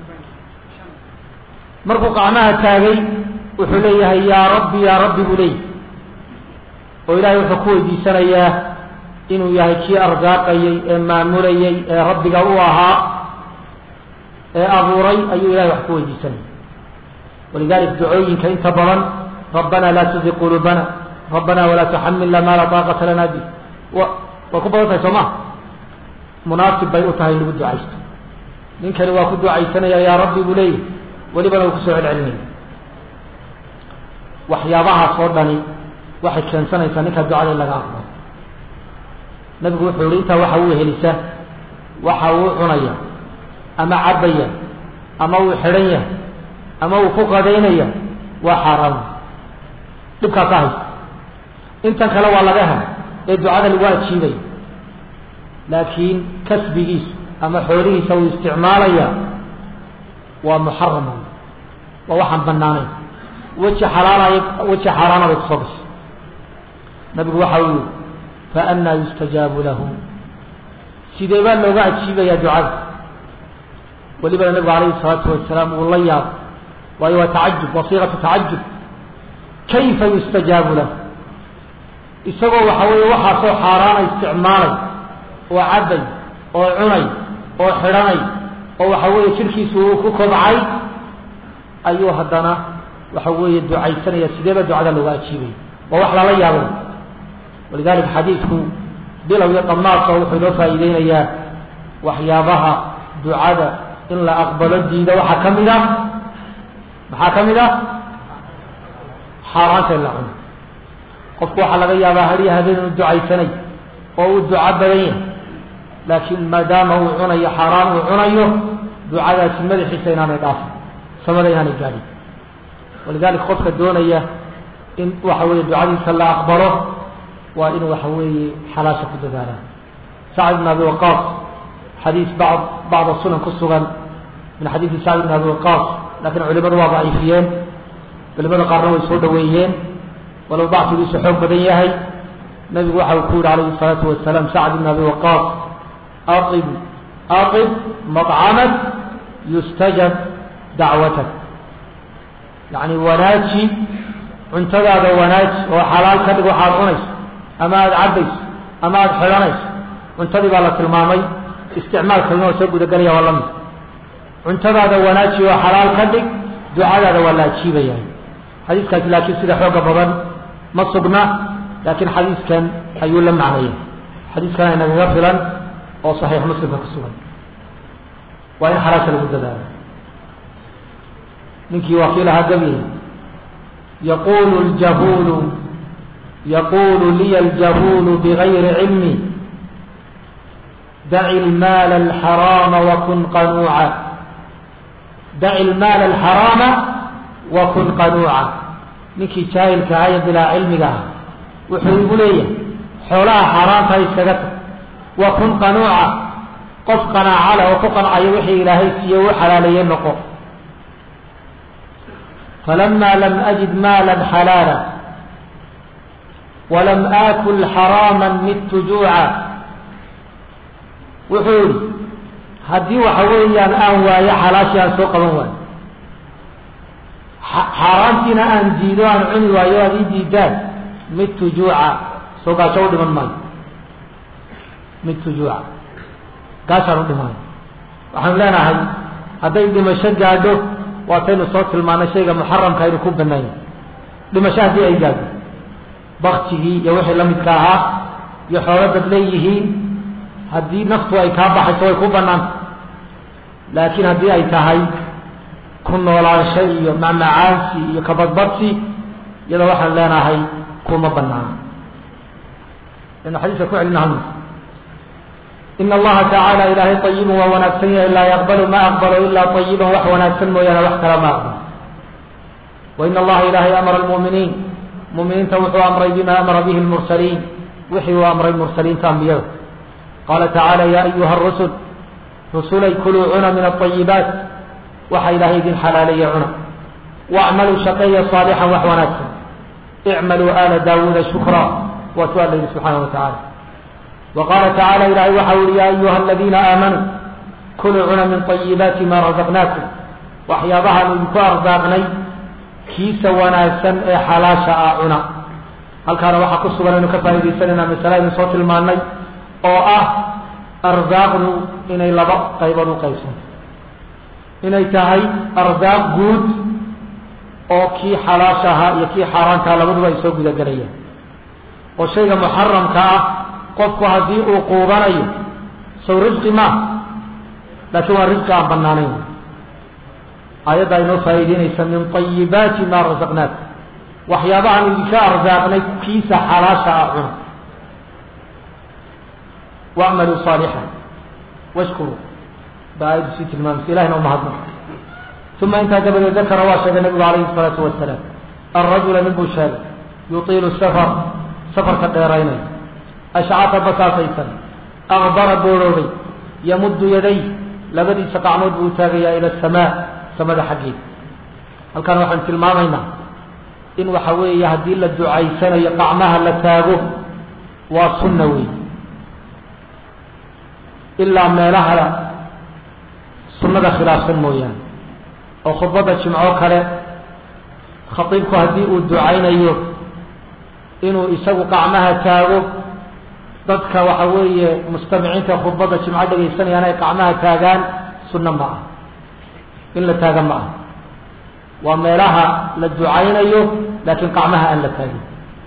[SPEAKER 1] مرقو قعمها تاغي وحليها يا ربي بلي وإلهي وحكوه دي سنة إنو يهيكي أرزاقي ماموري ربي قوها أبوري أي إلهي وحكوه دي سنة. ولذلك دعوين كإنت برا ربنا لا تزغ قلوبنا ربنا ولا تحملنا ما لا طاقة لنا به وكبرتها سماه مناسب بيئتها اللي بده عيشته من كان واخد عيشنا يا ربي بليه ولبنا وكسوع العلمين وحيابها صوردني واحد كان سنة يسانيك الدعاء لله أكبر. نبقى حوريتها وحوه لسه وحوه عنيا أما عبيا أما وحريا أما وفوق دينيا وحرام دبكا صاحب انت كلوا الله لها الدعاء الوالد شيء لكن كسبه أما حوريه سوي استعماليا ومحرما ووحن بنانين وجه حرام بتصبش نبي وحوي فأنا يستجاب له سيديبان لو قاعد شيبا يا دعاء ولبنا النبي عليه الصلاة والسلام والله يا وهو تعجب وصيغة تعجب كيف يستجاب له isagoo waxa weeye waxa soo xaaraanay isticmaalay oo cabay oo cunay oo xiranay oo waxa weeye jirkiisu ku kobcay ayuu hadana waxa weeye ducaysanaya sideeba ducada looga ajiibay waa wax la yaabo walidaalika xadiisku bilow iyo dhammaadka wuxuu loo faa'iideynayaa waxyaabaha ducada in la aqbalo diida waxa kamida maxaa kamida xaaraanta la cuno qofku waxa laga yaabaa hariya habeen uu ducaysanay oo uu duca badan laakiin maadaama uu cunayo xaraam uu cunayo ducadaasi madaxiisa inaanay dhaafin samada inaanay gaadhin walidaalika qofka doonaya in waxa weeye ducadiisa la aqbalo waa inuu waxa weeye xalaasha ku dadaalaa sacd ibn abi waqaas xadiis bacd sunan ku sugan min xadiisi sacd ibn abi waqaas laakiin culimadu waa daciifiyeen culimada qaarna way soo dhaweeyeen ولو بعث لي سحوب بديهي نبي وحي يقول عليه الصلاة والسلام سعد بن أبي وقاص أطب مطعمك يستجب دعوتك يعني وناجي انتظر هذا وناج وحلال كذب وحال عنيس أما عبيس أما حلانيس انتظر على المامي استعمال كلمة وسبب دقلية والله انتظر هذا وناجي وحلال كذب دعاء هذا ولا شيء يعني حديث كان لكن سيدة حوقة بضن ما صبنا لكن حديث كان أيولا معنيه حديث كان إنه غفلا أو صحيح مسلم في السنة وإن حراس المدد منك وكيلها قبيل يقول لي الجهول بغير علمي دع المال الحرام وكن قنوعا دع المال الحرام وكن قنوعا نكي جاهل كهاية بلا علمك وحيب لي حولها حرامها يستغط وكن قنوعا قف قناعا وقفا يوحي إلهي سيو حلالي النقو فلما لم أجد مالا حلالا ولم آكل حراما مت جوعا وحول هدي وحويا أنوى يا حلاشي سوق منوى حرامتنا أن ديدو عن عني ويوادي ديدان مت جوعا سوقا شود من مال مت جوعا قاسر من مال وحملنا هذا لما شجعه واتين صوت المعنى شيء محرم كاين كوب بناي لما شاهد أيجاد بختي يوحي لم يتكاها يحاول بليه هذه نقطة إكابة حتى يكون بنان لكن هذه أيكاهي كنا ولا شيء مع معاصي يكبربرتي يلا واحد لنا هاي كوما بنان لأن حديث كوع لنا إن الله تعالى إلهي طيب وهو نفسه إلا يقبل ما أقبل إلا طيبا وهو نفسه ويلا وحكرا ما أقبل وإن الله إلهي أمر المؤمنين مؤمنين توحوا أمر بما أمر به المرسلين وحيوا أمر المرسلين كأنبياء قال تعالى يا أيها الرسل رسولي كلوا عنا من الطيبات وحي إلهي دين حلالي عنا واعملوا شقيا صالحا وحو نفسه اعملوا آل داود شكرا وسؤال الله سبحانه وتعالى وقال تعالى إلهي وحول يا أيها الذين آمنوا كلوا عنا من طيبات ما رزقناكم وحيابها من أرزاقني كيس وناسا حلاشا عنا هل كان وحق الصبر أنه كفى يدي سننا من سلام صوت المعنى أو أرزاقنا إني لبق قيبا قيسا إني تهي أرزاق جود أو كي حلاشها يكي حرانتها لبدوا يسوق ذا قرية وشيء محرم كا قفوا هذه عقوبانية سو رزق ما لكن الرزق عن بنانين آيات إنه فايدين من طيبات ما رزقناك وحيابا عن الإشاء رزاقنا كيس حلاشا عنا واعملوا صالحا واشكروا بعد سيت المامس إلهنا ومهضنا ثم انتهى قبل ذكر واشد النبي عليه الصلاة والسلام الرجل من بشار يطيل السفر سفر كالديرين أشعث بساطيسا أغبر بولوري يمد يديه لقد استطعمد بوتاغيا إلى السماء سمد حقيق halkan waxaan tilmaamaynaa in waxa weeye haddii la ducaysanayo qacmaha la taago waa sunna weey ilaa meelaha sunnada khilaafsan mooyaan oo khudbada jimco kale khatiibku haddii uu ducaynayo inuu isagu qacmaha taago dadka waxa weeye mustamiciinta khudbada jimco dhagaysanayaan ay qacmaha taagaan sunna ma ah in la taaga ma ah waa meelaha la ducaynayo laakiin qacmaha aan la taagin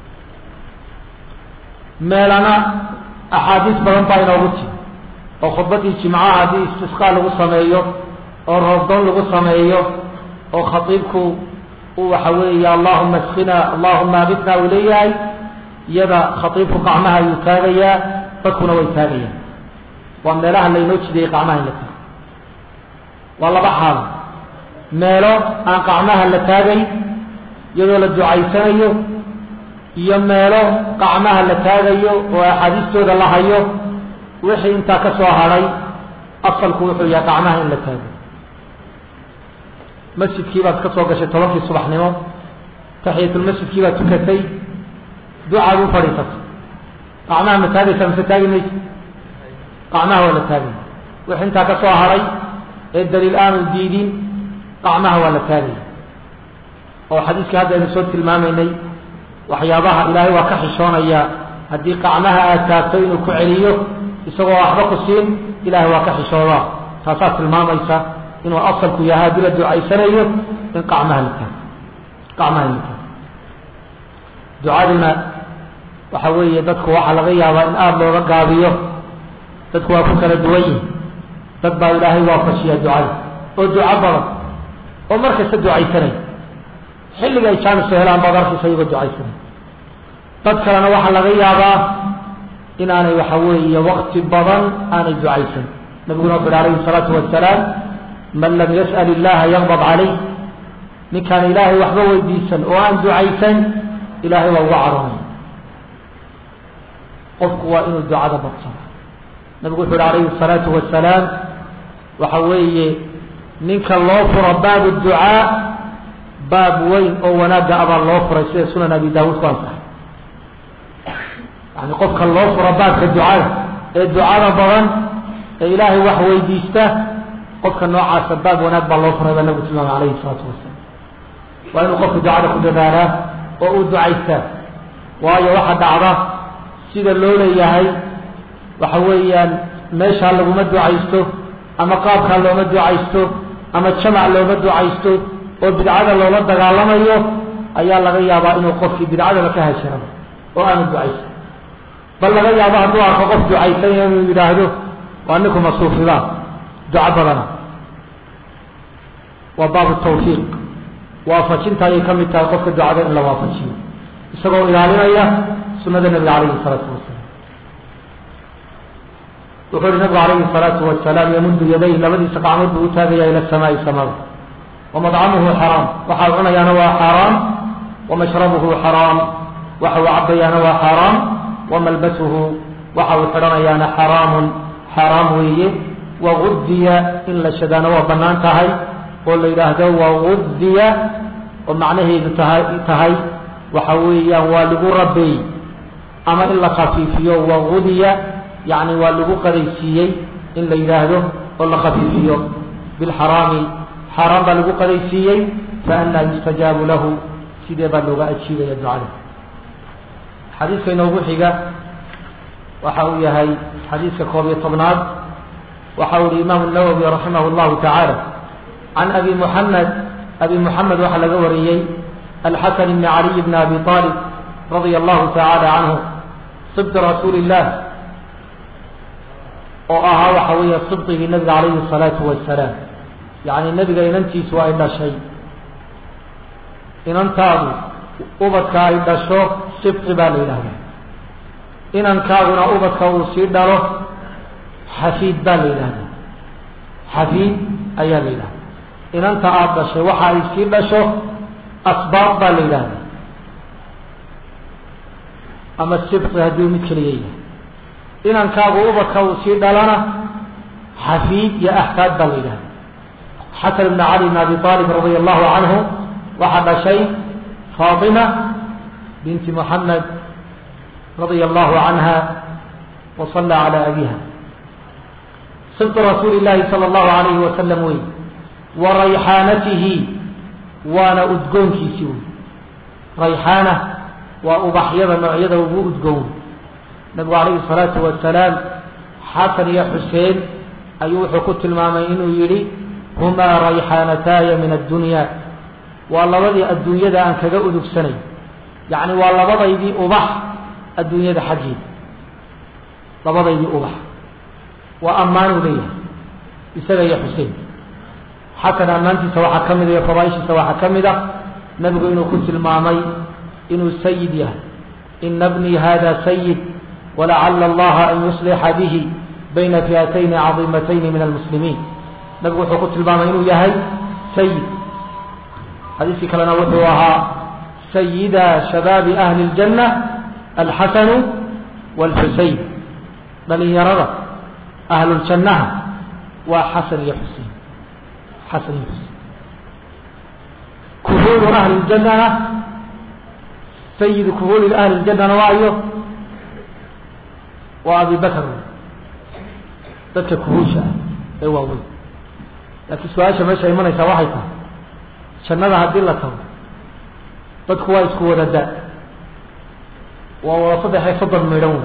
[SPEAKER 1] meelana axaadiis badan baa inoogu timi oo khudbadii jimcaha haddii istisqaa lagu sameeyo oo roobdoon lagu sameeyo oo khatiibku uu waxa weeye allahuma asqina allahuma abitna uu leeyahay iyada khatiibku qacmaha ayuu taagayaa dadkuna way taagayaan waa meelaha laynoo jidayay qacmaha in la taago waa laba xaalo meelo aan qacmaha la taagay iyadoo la ducaysanayo iyo meelo qacmaha la taagayo oo axaadiistooda la hayo wixii intaa ka soo hadhay asalku wuxuu yahay qacmaha in la taago masjidkii baad ka soo gashay 10kii subaxnimo taxiyatulmasjidkii baad tukatay ducaad u fadhiisatay qacmaha ma taagaysaa mise taagi maysa qacmaha waa la taagay wixii intaa ka soo hadhay ee daliil aanu diidin qacmaha waa la taagay oo xadiiskii hadda aynu soo tilmaamaynay waxyaabaha ilaahay waa ka xishoonaya haddii qacmaha aad taagto inuu ku celiyo isagoo waxba ku siin ilaahay waa ka xishoodaa taasaa tilmaamaysa inuu asalku yahay haddii la ducaysanayo in qacmaha la taago qacmaha in la taago ducaduna waxa weeye dadku waxaa laga yaabaa in aada looga gaabiyo dadku waa ku kala duwan yihin dad baa ilaahay waafajiya ducada oo duco badan oo markasta ducaysanay xilliga ay jaamis soo helaan baad arkaysa iyagoo ducaysanay dad kalena waxaa laga yaabaa inaanay waxa weeye waqti badan aanay ducaysan nabiguna wuxu uhi alayhi الsalaatu wasalaam man lam yas'al illaha yagdab calayh ninkaan ilaahay waxba weydiisan oo aan ducaysan ilaahay waa uga caroonay qofku waa inuu ducada badsano nabigu wuxu uhi alayhi الsalaatu wasalaam waxa weeye ninka loo furo baabu ducaa baab weyn oo wanaagga abaa loo furay sida sunan abi daawuud ku ansaxay yani qofka loo furo baabka ducada ee ducada badan ee ilaahay wax weydiista qofka noocaasa baab wanaag baa loo furay baa nabigu tilmaamay alayhi salaatu wasalaam waa inuu qofku ducada ku dadaalaa oo uu ducaystaa waayo waxa dhacda sida loo leeyahay waxa weeyaan meeshaa laguma ducaysto ama qaabkaa looma ducaysto ama jamac looma ducaysto oo bidcada loola dagaalamayo ayaa laga yaabaa inuu qofkii bidcadaba ka hashiraba oo aanu ducaysan bal laga yaabo hadduu arko qof ducaysanya inuu yidhaahdo waa ninku masuufibaa duco badana waa baabu tawfiiq waafajinta ayay ka mid tahay qofka ducada in la waafajiyo isagoo ilaalinaya sunada nabiga calayhi salaatu wasalaam wuxuu yihi nabigu calayhi salaatu wasalaam yamudu yadayh labadiisa qacmood buu u taagaya ila samaai samada wamadcamuhu xaraam waxa uu cunayaana waa xaaraam wamashrabuhu xaraam waxa uu cabayaana waa xaaraam wamalbasuhu waxa uu xidhanayaana xaraamun xaaraam weeye wagudiya in la shadaana waa banaan tahay oo la yidhaahdo wagudiya oo macnaheedu tahay waxa weeyaan waa lagu rabeey ama in la khafiifiyo wagudiya yani waa lagu qadaysiiyey in la yidhaahdo oo la khafiifiyo bilxaraami xaaraan baa lagu qadaysiiyey faanaa yustajaabu lahu sidee baa looga ajiibaya ducada xadiiska inoogu xiga waxa uu yahay xadiiska 11aad waxa uu yihi imaam الnawawi raximah اllahu tacaala can abi muxamed waxaa laga wariyey alxasan bni caliy bni abi طaalib radia allahu tacaala canhu sibti rasuuli illah oo ahaa waxa weeye sibtigii nabiga calayhi الsalaatu wasalaam yani nebiga inantiisu ay dhashay inantaadu ubadka ay dhasho sibti baa la yidhahdaa inankaaduna ubadka uu sii dhalo xafiid baa la yidhahdaa xafiid ayaa la yidhahdaa inanta aada dhashay waxa ay sii dhasho asbaab baa la yidhahdaa ama sibti haddii mid keliya yahay inankaagu ubadka uu sii dhalana xafiid iyo axfaad baa la yidhahdaa xasan ibn cali bn abi aalib radia allahu canhu وحد شيء فاطمة بنت محمد رضي الله عنها وصلى على أبيها. صدق رسول الله صلى الله عليه وسلم وريحانته وانا أدقون كيسيو ريحانة وأضحية معيدة وبو أدقون. نبي عليه الصلاة والسلام حسن يا حسين أيوح كنت المامين يري هما ريحانتاي من الدنيا والله وذي الدنيا ده أنك جاء سنة يعني والله وضع يدي أضح الدنيا ده حجيب لبضا يدي أضح وأمانوا ليه بسبب يا حسين حتى أمانتي سواء حكمده يا فرائشي سواء حكمده نبغي إنه كنت المامي إنه السيد يا إن ابني هذا سيد ولعل الله أن يصلح به بين فئتين عظيمتين من المسلمين. نبغي كنت المامي إنه يهي سيد حديث كلنا وحوها سيدا شباب أهل الجنة الحسن والحسين بل يرى أهل الجنة وحسن يا حسين حسن يا حسين كهول أهل الجنة سيد كهول أهل الجنة نواعيه وأبي بكر ذلك كهول شاء أيوة لكن سؤال شمشي من يسواحيته شنها هدي الله dadku waa isku wada da waa saddex soddon meelow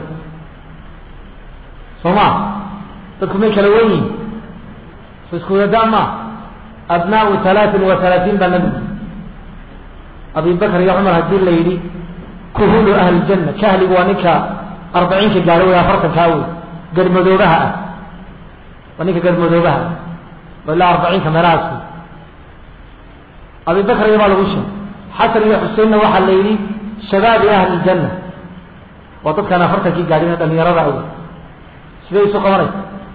[SPEAKER 1] soma dadku ma kala weyn isku wada da ma abnaa 33 banabi Abi Bakr iyo Umar hadii la yiri kuhulu ahli janna kahli waa ninka 40 ka gaaro waa fartan kaawi garmadoobaha waa ninka garmadoobaha wala 40 ka maraas Abi Bakr iyo lagu shay حسن يا حسين وحا ليلي شباب أهل الجنة وطب كان فرتك قاعدين أن يرى رأيه سبيل سوق مري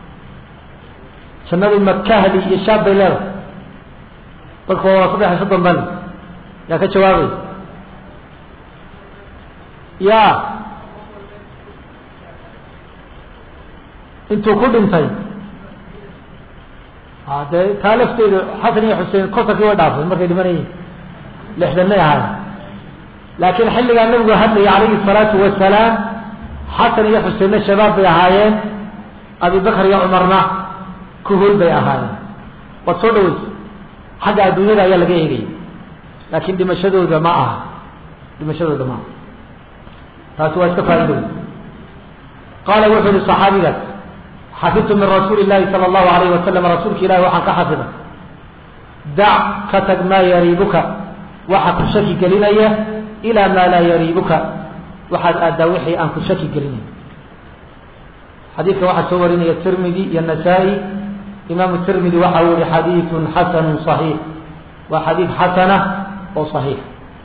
[SPEAKER 1] شنال المكاه اللي الشاب بيلاه طب هو صبح صدام بل يا كتشوابي يا انتو كل انتين هذا ثالث حسن يا حسين قصة كيف دافع المركز المرئي لحدنا هذا لكن حل قال النبي هدي عليه الصلاة والسلام حسن يا حسين الشباب بيهايين أبي بكر يا عمرنا كهول بيهايين وتصلوا حاجة الدنيا لا يلقيه لكن دي مشهدوا جماعة فاتوا استفادوا قال وحد الصحابي لك حفظت من رسول الله صلى الله عليه وسلم رسولك إله وحنك حفظه دع كتب ما يريبك waxaad ku shaki gelinaya ilaa maa laa yariibuka waxaad aadaa wixii aan ku shaki gelinay xadiidka waxaa soo warinaya tirmidi iyo nasaa'i imaamu tirmidi waxa uu yihi xadiidun xasanun saxiix waa xadiid xasana oo saxiix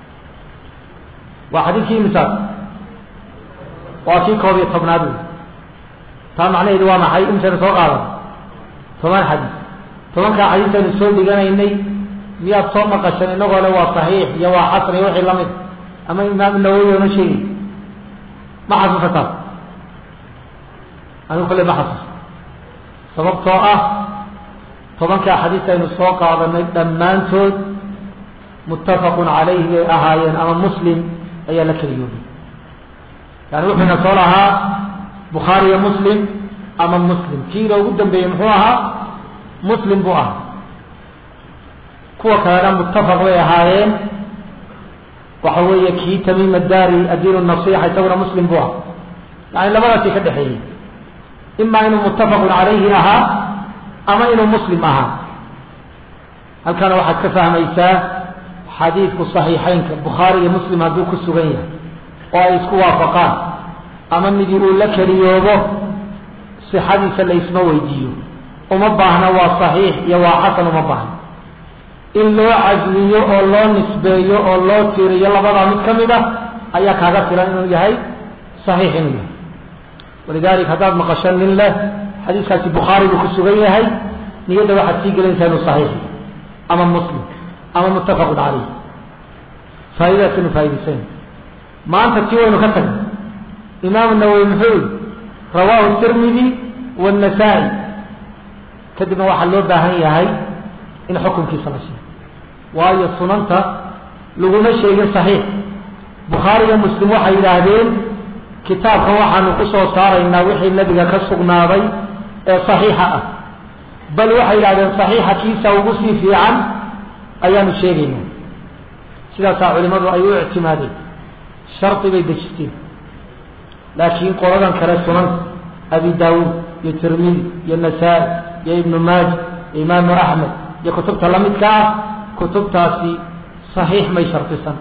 [SPEAKER 1] waa xadiidkii misaal waa kii 11 taa macnaheedu waa maxay intaynu soo qaadan 10 xadiid 10ka xadiidaynu soo dhiganaynay miyaad soo maqashan inagoo le waa saxiix iyo waa xasan iyo wixii lamid ama imaam nawawi oo sheegay ma xasuusataa anigu kale ma xasuus sababtoo ah 10ka xadiis aynu soo qaadanay dhammaantood muttafaqun calayhi bay ahaayeen ama muslim ayaa la keliyoobay yani wuxuuna soo lahaa bukhaari iyo muslim ama muslim kii loogu dambeeyey muxuu ahaa muslim buu ahaa kuwa kalena muttafaq way ahaayeen waxa weeye kii Tamiim ad-Dari adiin an-nasiha isaguna muslim buu ahaa yani labadaasi ka dhaxeeyay imma inuu muttafaq calayhi ahaa ama inuu muslim ahaa halkan waxaad ka fahmaysaa xadiidku saxiixaynka bukhaari iyo muslim hadduu ku sugan yahay oo ay isku waafaqaan ama mid uu la keliyoobo sixadiisa la isma weydiiyo uma baahna waa saxiix iyo waa xasan uma baahna in loo cazmiyo oo loo nisbeeyo oo loo tiriyo labada mid kamida ayaa kaaga filan inuu yahay saxiix inuu yahay walidaalika haddaad maqashan nin leh xadiiskaasi bukhaari buu ku sugan yahay niyadda waxaad sii gelinaysaa inuu saxiix ama muslim ama muttafaqun calayh faa'iidadaasinu faa'iidaysan maanta tii waynu ka tagnay imaamu nawawi muxuu rawaahu tirmidi والنسائي kadibna waxaa loo baahan yahay in xukunkiisa la sheego waayo sunanta لغما شيء صحيح بخاري ومسلم waxay yiraahdeen kitaabka waxaanu ku soo saaraynaa wixii nabiga ka sugnaaday ee saxiixa ah bal waxay yiraahdeen saxiixa kiisa ugu sii fiican ayaanu sheegaynaa sidaas culimadu ay u ictimaadeen sharti bay dejisteen laakiin qoladan kale sunan abi daawud iyo tirmidhi iyo nasaa'i iyo ibn maajah imaam ahmad iyo kutubta lamidka kutubtaasi صحيح ما يشرطسن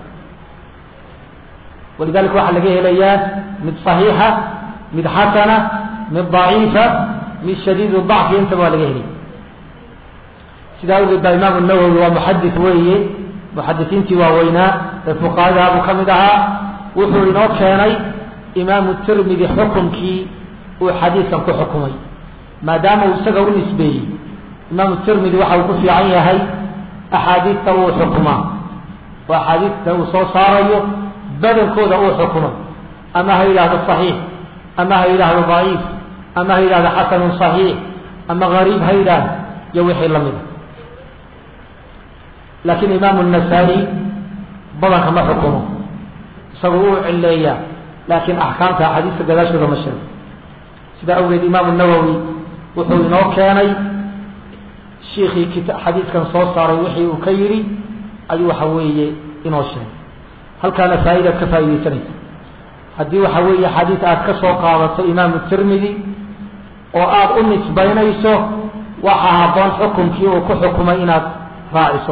[SPEAKER 1] ولذلك واحد لقيه الأيات من صحيحة من حسنة من ضعيفة من شديد الضعف ينتبه لقيه لي سيداود الإمام النووي ومحدث ويه محدثين تواوينا الفقهاء أبو كمدها وحرينات كاني إمام الترمذي حكم كي وحديثا كحكمي ما دام وسقوا نسبي إمام الترمذي وحاول كفي عينها هي أحاديث تو حكمه وحديث توصل صاريه بدل كذا أو حكمه أما هي هذا صحيح أما هي هذا ضعيف أما هي هذا حسن صحيح أما غريب هي هذا يوحي الله منه لكن إمام النسائي بضع ما حكمه سووا عليا لكن أحكامها حديث قداش هذا مشهور سيدا أول الإمام النووي وحول نوكاني شيخي حديث كان صار وحي وكيري أيوة حوية إنوشن هل كان فائدة كفائدة تاني هدي حوية حديث أكسو قاوة إمام الترمذي وآب أنس بينيسو وحابان حكم كيو كحكم إناد رائسو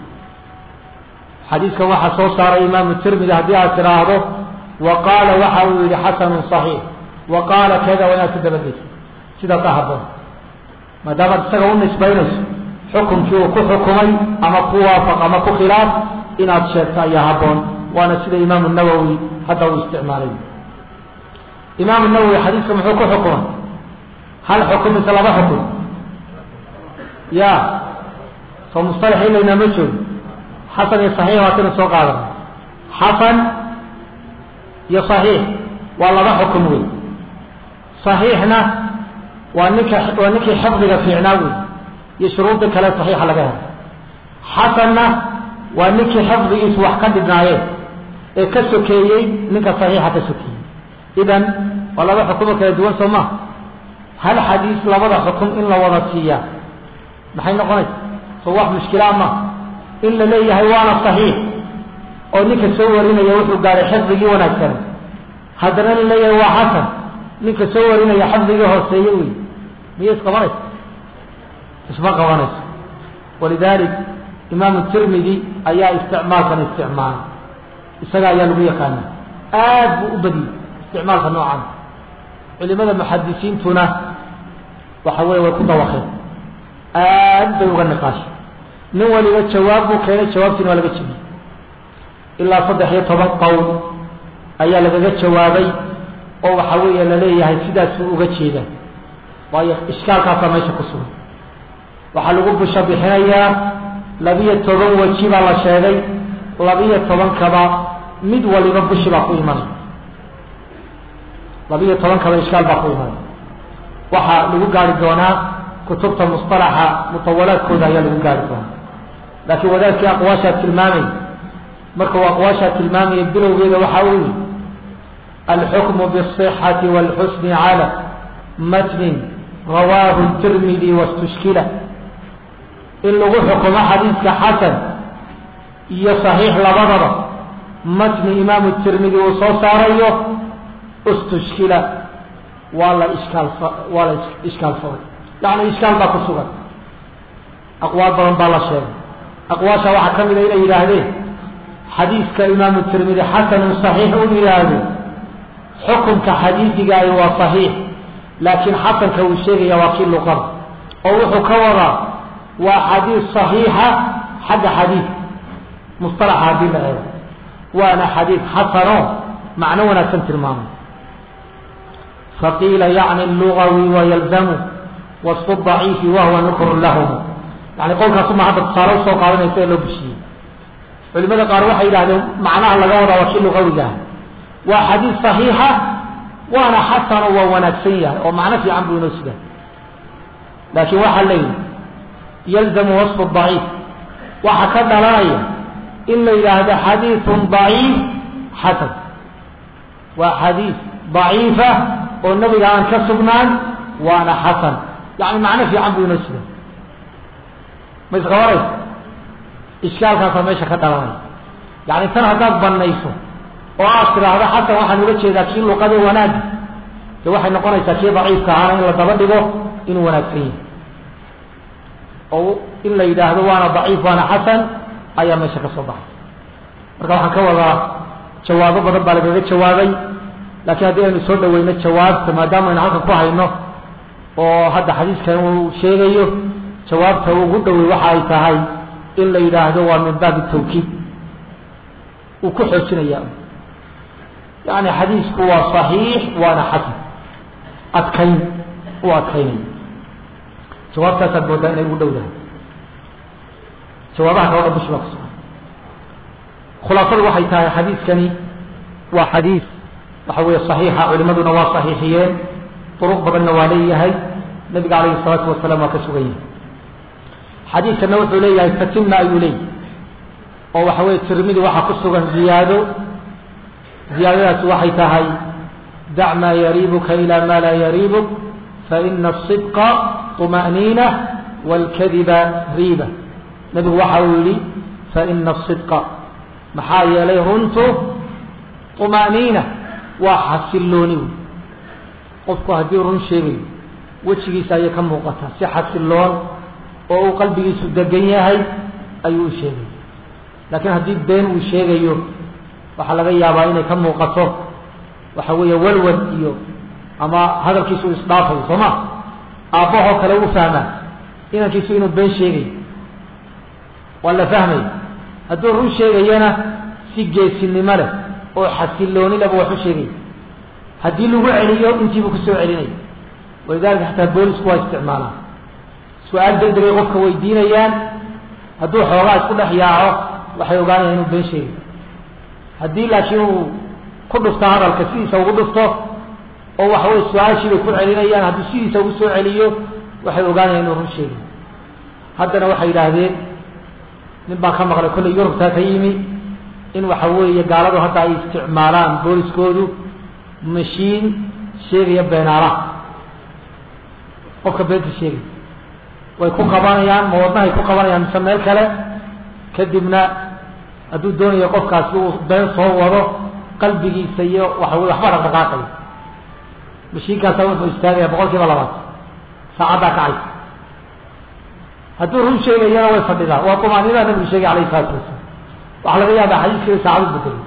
[SPEAKER 1] حديث كان وحسو صار إمام الترمذي هدي أتراهده وقال وحوي حسن صحيح وقال كذا وناس الدبدي سيدا طهبان ما دامت سقوا أنس بينيسو حكم كيو كحكمي أما كوافق أما كخلاف إن أتشرت يا هبون وأنا سيد إمام النووي هذا هو استعمالي إمام النووي حديث كم حكم هل حكم مثل هذا حكم يا فمصطلح إلينا مشهور حسن صحيح واتنا سوق هذا حسن يا صحيح والله ما حكمه صحيحنا وأنك حفظك في عناوي يشروط كلام صحيح لها حسنا وانك حفظ يسوح قدنا عليه كسكيي انك صحيحه كسكي اذا والله حكمك يدون سما هل حديث لا وضع حكم الا وضعيه ما حين نقول صواح مشكله ما الا لي حيوان صحيح او انك صورنا يوحو قال حفظي ونكر هذا لي هو حسن انك صورنا يا حفظي هو سيوي ميس قمرت اسمه قوانس ولذلك إمام الترمذي أيها استعمال كان استعمال السنة أيها لغية كان وأبدي استعمال كان نوعا لماذا المحدثين تنا وحوله والكتب وخير بلغة النقاش نوى لغة جواب وكان الجواب تنوى لغة شبه إلا صدح يطبق قول أيها لغة جوابي أو حوله لليه هيسيدا سوء شيدا وهي إشكال كافة ما يشكسون waxaa lagu bushabixinayaa 12 waji baa la sheegay 12 kaba mid waliba bushi baa ku iman 12 kaba iskaal baa ku iman waxa lagu gaari doonaa kutubta mustalaha mutawalaadkooda ayaa lagu gaari doonaa laakiin wadaadkii aqwaasha tilmaamay marka aqwaasha tilmaamay bilowgeeda waxa uu الحكم بالصحة والحسن على متن رواه الترمذي واستشكله إن لغو حكم حديث حسن هي صحيح لبضرة متن إمام الترمذي وصوصاريه استشكل ولا إشكال فوق يعني إشكال باكو صغر أقوال برن بالا شيء أقوال سواء كمل إلى هذه حديث كإمام الترمذي حسن صحيح إلى هذه حكم كحديث جاي وصحيح لكن حسن كوشيغ يواكيل لقرب أو حكورا وحديث صحيحة حد حديث مصطلح هذه الآية وأنا حديث حسن معنونا سنت المام فقيل يعني اللغوي ويلزم وصف الضعيف وهو نكر لهم يعني قولك ثم حدث صاروا سوق على يسألوا بشيء ولماذا قالوا وحي لهم معناها لغورا وكيل لغوي له وحديث صحيحة وأنا حسن ونكسية ومعنى في عمرو نسبة لكن واحد لين يلزم وصف الضعيف وحكذا لاية إلا إذا هذا حديث ضعيف حسن وحديث ضعيفة والنبي عن كسبنان وأنا حسن يعني معنى في عمرو نسبه ما يتغوريس إشكال كان فماشي خطراني يعني سنة هداك بنيسو وآخر هذا حتى واحد يقول شيء ذاكين له قدر ونادي لو واحد نقول يساكيه ضعيف كهانا إلا تبدله إنه وناد فيه أو إلا إذا هذا وانا ضعيف وانا حسن أيام ماشي كصباح marka waxaan ka wadaa jawaabo badan baa laga jawaabay laakiin hadii aynu soo dhaweeyno jawaabta maadaama aynu halka ku hayno oo hadda xadiiskan uu sheegayo jawaabta ugu dhaweey waxa ay tahay in la yiraahdo waa min baab tawkiid uu ku xoojinaya yani xadiisku waa sahih waana hasan adkayn oo adkayn jawaabtaas aad moodaa inay ugu dhowdahay jawaabaha kale bushba خلاصة waxay tahay xadiiskani waa xadiis waxa weeye saxiixa culimaduna waa saxiixiyeen turuq badanna waa leeyahay nabiga calayhi salaatu wasalaam waa ka sugayay xadiiskana wuxuu leeyahay fatimna ayuu leeyahay oo waxa weeye tirmidi waxa ku sugan ziyaadadaas waxay tahay dac maa yariibuka ilaa maa laa yariibuk faina asidqa طuma'niina wاlkadiba riiba nabigu waxa uu yidhi faina asidqa maxaa yeelay runtu طuma'niina waa xasilooni qofku haddii run sheegayo wejigiisa ayay ka muuqataa si xasiloon oo uu qalbigiisu degan yahay ayuu u sheegay laakiin haddii been uu sheegayo waxaa laga yaabaa inay ka muuqato waxa weeye walwal iyo ama hadalkiisu isdhaafayo sooma aabbahoo kale u fahmaa inankiisu inuu been sheegayo waa la fahmay hadduu run sheegayana si geesinimo leh oo xasilooni leh buu wax u sheegay haddii lagu celiyo intiibuu kusoo celinaya walidaalika xataa boolisku waa isticmaalaan su-aal degdegay qofka weydiinayaan hadduu xoogaa isku dhex yaaco waxay ogaanayaan inuu been sheegay haddii laakiin uu ku dhufto hadalka sidiisa ugu dhufto oo waxaweye su-aashii bay ku celinayaan hadduu sidiisa ugu soo celiyo waxay ogaanayaan inuu run sheegay haddana waxay yidhaahdeen nin baan ka maqlay kolley yurubtaa ka yimi in waxa weeye gaaladu hadda ay isticmaalaan booliskoodu mashiin sheegaya beenaalaha qofka beenta sheegay way ku qabanayaan ma wadnahay ku qabanayaan mise meel kale kadibna hadduu doonayo qofkaasi uu been soo wado qalbigiisa iyo waxa weye waxba dhaqdhaqaaqaya mashiinkaasa wuxuu istaagaya 200% saacaddaa kacaysa hadduu run sheegayana way fadhidaa waa طuma'niinada nabigu sheegay calayhi salaatu wasalaam waxaa laga yaabaa xadiiskii saacadu bedelay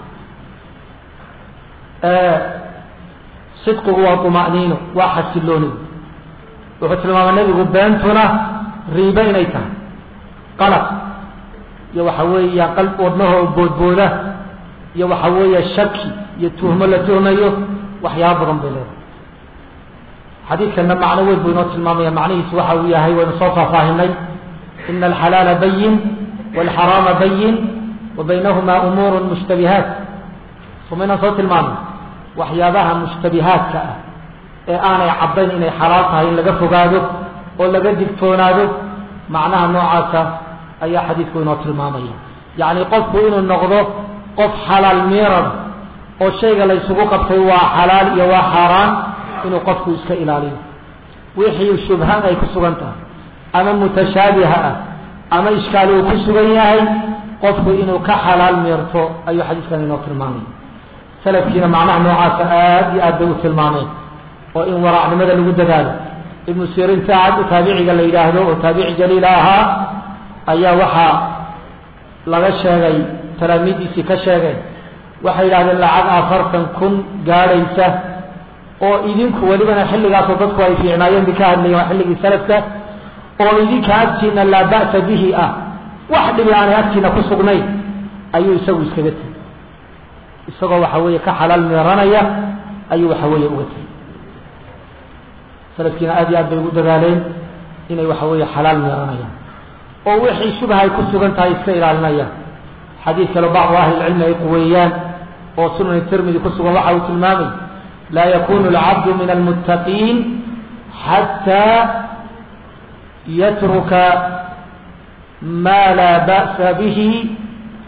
[SPEAKER 1] sidqigu waa طuma'niino waa xasilooni wuxuu tilmaamay nabigu beentuna riiba inay tahay qalab iyo waxa weeya qalb wadnahoo boodbooda iyo waxa weeya shaki iyo tuhmo la tuhmayo waxyaaba badan bay leedahay xadiidkana macno weyn buu inoo tilmaamaya macnihiisu waxa uu yahay waynu soo faahfaahinay إن الحلال بين والحرام بين وبينهما أمور مشتبهات ومن صوت المعنى وحيابها مشتبهات أنا يعبين إني حلالتها إن لقفوا قادوا ولا قد يكتونادوا معناها نوعاتها أي حديث كوينات المامية يعني قفوا إنه النغضو قف حلال ميرض والشيء اللي يسوقك فهو حلال يوا حرام إنه قفوا إسك إلاليه ويحيي الشبهات أي كسوغنتها أما متشابهة أما إشكاله كسوغيهي قفوا إنه كحلال ميرتو أي حديث كان ينوت المامي سلف كنا معناه نوعات يأدوا في المامي وإن وراء لماذا لقد ذلك ابن سيرين ساعد تابعي قال إله ذو وتابعي جليلها أي وحا لغا الشاقي تلاميذي سكشاقي وحا إله ذا لعاد آفرتا كن قاليسة وإذنك ولبنا حلقا صدتك في عنايين بكاهد لي وحلقي سلفته وإذنك أبتنا لا بأس به واحد يعني أبتنا كسغني أيو يسوي سكبته isagoo waxa weeye ka xalaal meeranaya ayuu waxa weeye uga tagay salafkiina aad iyo aad bay ugu dadaaleen inay waxa weeye xalaal meeranayaan oo wixii shubha ay ku sugan tahay iska ilaalinayaan xadiis kale bacdu ahli ilcilmi ay quweeyaan oo sunan tirmidi ku sugan waxa uu tilmaamay laa yakunu alcabdu min almuttaqiin xataa yatruka ma laa ba'sa bihi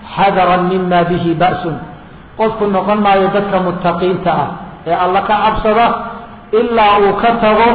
[SPEAKER 1] حذرا مما به بأس قلت نقل ما يدك متقين تأه يا الله كعبصده إلا وكتغه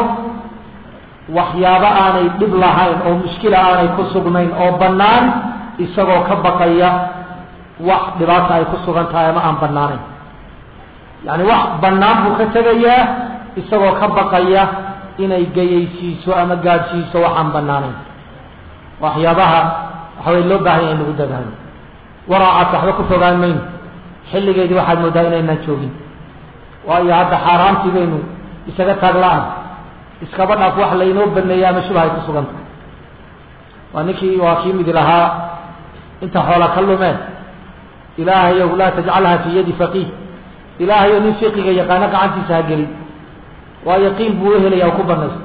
[SPEAKER 1] وحيابا آني دبلهين أو مشكلة آني كسغنين أو بنان إساقو كبقية wax dhibaato ay ku sugan tahay ma aan banaanayn yani wax banaan buu ka tagayaa isagoo ka baqaya inay gayaysiiso ama gaadhsiiso waxaan banaanayn waxyaabaha waxa way loo baahan yahay in lagu dadaalo waraacad waxba ku fogaan mayno xilligeedii waxaad moodaa inaynaan joogin waayo hadda xaaraantibaynu isaga taaglaan iskaba dhaaf wax laynoo baneeya ama shubha ay ku sugan tahay waa kii mid lahaa inta xoola ka lumeen إلهي لا تجعلها في يد فقيه إلهي من فقه يقانك عنتي ساقري ويقين بوه لي أو كبر نفسه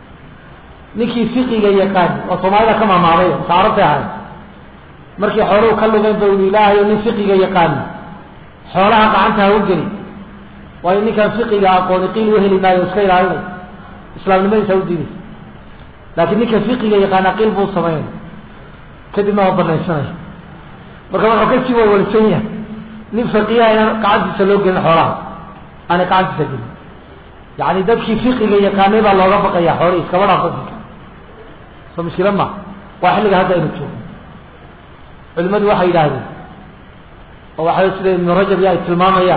[SPEAKER 1] نكي فقه يقان وصمائل كما معرية تعرفها هاي مركي حولو كله من بول إلهي من فقه يقان حولها قعنتها وقري وإني كان فقه أقول قيل وه لي ما يسخير عليه إسلام لما يسوي ديني لكن نكي فقه يقان قيل بو صمائل كده ما هو برنسانه marka waxa ka sii walwalsan yahay nin faqiya ina qaadisa loo gelin xoolaha ana qaadisa gelin yaani dadkii fiqiga yaqaanay baa looga baqaya xoolo iska wada qofka soo mushkila ma waxa xilliga hadda inuu joogo culimadu waxay yiraahdeen oo waxa sida ibn rajab yaa tilmaamaya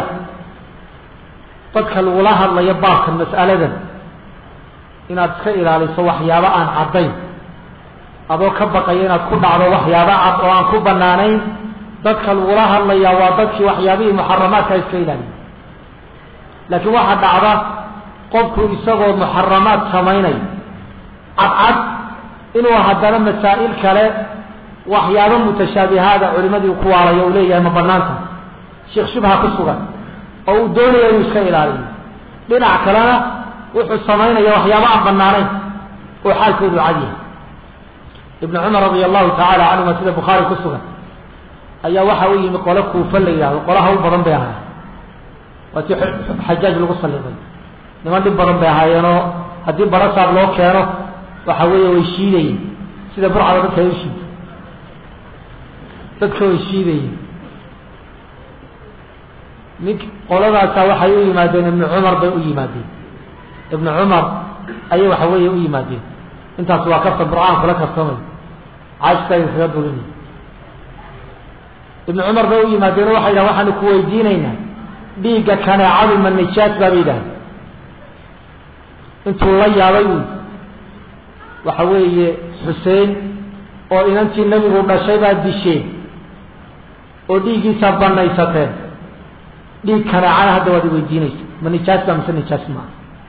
[SPEAKER 1] dadka lagula hadlayo baabkan mas'aladan inaad iska ilaaliso waxyaabo aan cadayn adoo ka baqaya inaad ku dhacdo waxyaabo cad oo aan ku banaanayn dadka lagula hadlaya waa dadkii waxyaabihii muxaramaadka iska ilaaliya laakiin waxa dhacda qofku isagoo muxaramaad samaynay cadcad inuu haddana masaa'il kale waxyaabo mutashaabihaada culimadii ku waalayo uu leeyahay ma banaanta sheekh shubha ku sugan oo uu doonayo inuu iska ilaaliyo dhinac kalena wuxuu samaynaya waxyaabo aan banaanayn oo xaalkoodu cadiya ابن عمر رضي الله تعالى عنه سيد البخاري كسوغا ايا waxa uu yimi qolo kuufa la yiraahdo qolaha u badan bay ahaayeen wati xajaaj lagu saleeyay niman dib badan bay ahaayeen hadii barasaab loo keeno waxa weeye way shiidayeen sida burcada dadka ay shiid dadka way shiidayeen mid qoladaas waxay u yimaadeen ibn Umar bay u yimaadeen ibn Umar ayay waxa weeye u yimaadeen intaas waa ka quraan kala kastamay caashkay kaga dulin ibn Umar bay u yimaadeen waxaan ku weydiinaynaa dhiiga kanaacadu ma nijaas baabida intuu la yaabay waxa weeye Xuseen oo inantii nabigu dhashay baa dishay oo dhiigiisa banaysatay dhiig kanaacada hadda wadi weydiinaysa ma nijaas ba mise nijaas ma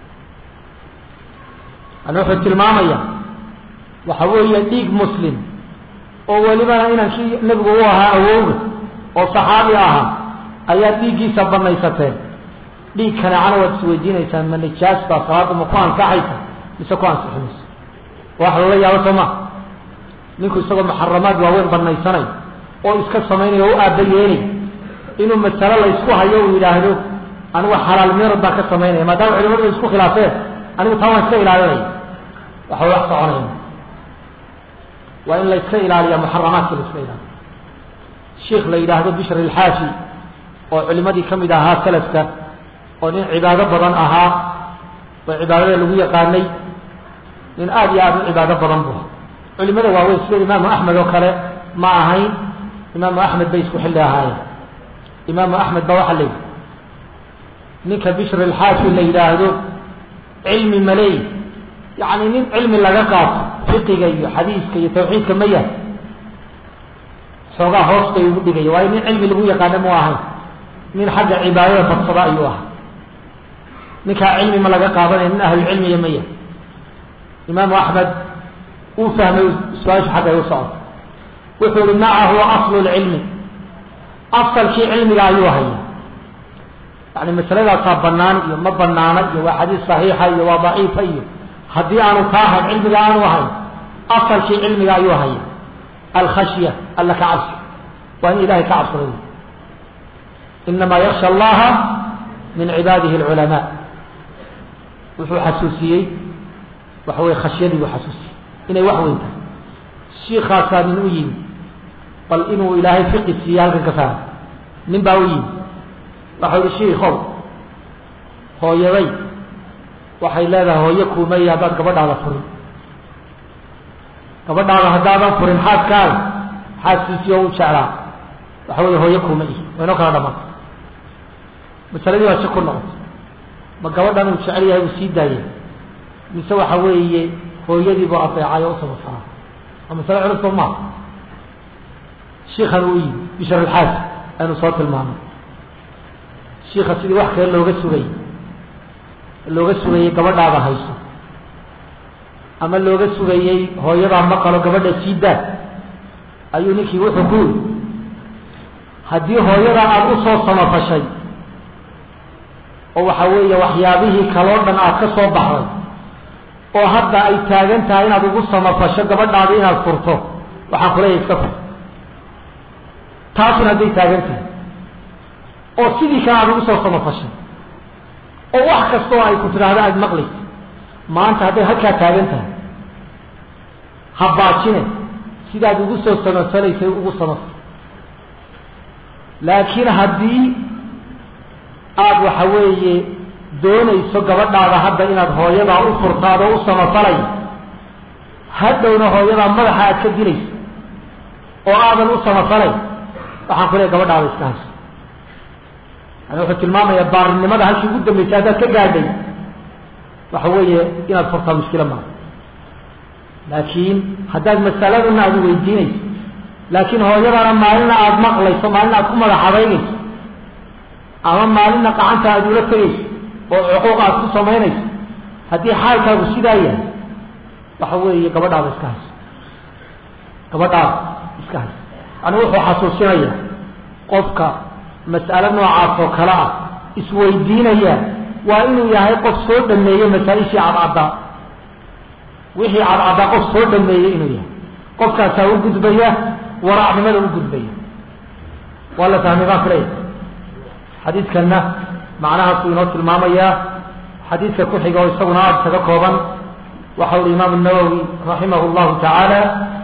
[SPEAKER 1] ana wuxuu tilmaamaya waxa weeye dhiig muslim oo waliba inankii nabigu uu ahaa awoow oo saxaabi ahaa ayaa dhiigiisa banaysatay dhiig kanaacada wadi weydiinaysa ma nijaas ba salaadu ma ku ansaxaysa mise ku ansaxaysa waxa la yaabo toma ninku isagoo muharramaad waaweyn banaysanay oo iska sameeyay oo aabayeelay inuu mas'ala la isku hayo uu yiraahdo anigu xalaal meerada ka sameeyay maadaama culimadu isku khilaafeen anigu taa waan iska ilaalinay waxa wax soconay waa in la iska ilaaliyo muharramaadka la iska ilaaliyo sheekh la yiraahdo Bishr al-Hafi oo culimadii kamid ahaa salafka oo nin cibaado badan ahaa oo cibaadada lagu yaqaanay in aad iyo aad cibaado badan buu culimada waaweyn sida Imam Ahmad oo kale ma ahayn Imam Ahmad bay isku xilli ahaayeen Imam Ahmad ba waxa leeyahay ninka Bishr al-Hafi la yiraahdo cilmi malay yani nin cilmi laga qaato fiqiga iyo xadiiska iyo tawxiidka maya xogaa hoosta ugu dhigay waa in cilmi lagu yaqaan ma ahayn min xagga cibaadada farsada ayuu ahaa ninka cilmi ma laga qaadanay in ahli cilmi maya Imam Ahmad uu fahmay su'aal xagga uu soo wuxuu maahu asl al-ilm asal ki cilmiga ayuu hayay يعني مسألة صابنان iyo ma banaana iyo waa xadiis saxiix iyo waa dhaif iyo hadii aanu taahan cilmiga aanu ahay asal ki cilmiga ayuu ahay al khashya allaka abs wa ilahi ka absaro inma yakhsha Allah min ibadihi al ulama wuxuu xasuusiyay waxa way khashyadii waxa xasuusiyay inay wax weyn tahay sheekha saamin u yimi bal inuu ilaahay fiqi siiyo halkan ka fahmo nin baa u yimi waxau yihi shiikow hooyaday waxay leedahay hooyo kuumaya haddaad gabadhaada furin gabadhaada haddaadan furin xaaskaaga xaaskiisii oo u jeclaa waxa weeye hooyo kuuma ihi waynoo kala dhamaanta masaladii waa si ku noqotay ma gabadhan uu jecel yahay uu sii daayay mise waxa weeye hooyadiibuu adeecay oo u sabafaraa waa masale culus soo maaha shiikan uu yimi bishar alxaasi aynu soo tilmaamay shiika sidii wax kale looga sugayey gabadhaada hayso ama looga sugayey hooyadaa maqalo gabadha sii daa ayuu ninkii wuxuu ku yiri haddii hooyadaa aada u soo samafashay oo waxa weeye waxyaabihii kaloo dhan aad ka soo baxday oo hadda ay taagan tahay inaad ugu samafasho gabadhaada inaad furto waxaan kuleeyahay iska fur taasuna hadday taagan tahay oo sidii kale aad ugu soo samafashay oo wax kastoo ay ku tidhaahdo aada maqlaysa maanta hadday halkaa taagan tahay habaajine sidaad ugu soo samafalaysay ugu samafal laakiin haddii aada waxa weeye doonayso gabadhaada hadda inaad hooyadaa u furtaad oo u samafalay hadhowna hooyadaa madaxa aad ka dilayso oo aadan u samafalay waxaan ku leeyahay gabadhaada iska hayso yani wuxuu tilmaamayaa baarinimada halkii ugu dambaysay haddaad ka gaadhay waxa weeye inaad furtaa mushkila maaha laakiin haddaad masaladuna aad weydiinayso laakiin hooyadana maalina aada maqlayso maalina aad ku madax adeygayso ama maalina gacanta aad ula tegayso oo cuquuq aad ku samaynayso haddii xaalkaagu sidaa yahay waxa weeye gabadhaada iska hayso gabadhaada iska hayso yani wuxuu xasuusinaya qofka mas'alo noocaas oo kale ah isweydiinaya waa inuu yahay qof soo dhameeyey masaa-ishii cadcaddaa wixii cadcaddaa qof soo dhameeyey inuu yahay qofkaasaa u gudbaya waraacnimada u gudbaya waa la fahmay baan filaya xadiidkanna macnahaasuu inoo tilmaamayaa xadiidka ku xiga oo isaguna aada isaga kooban waxau hi imaamu الnawowi raximah اllahu tacaala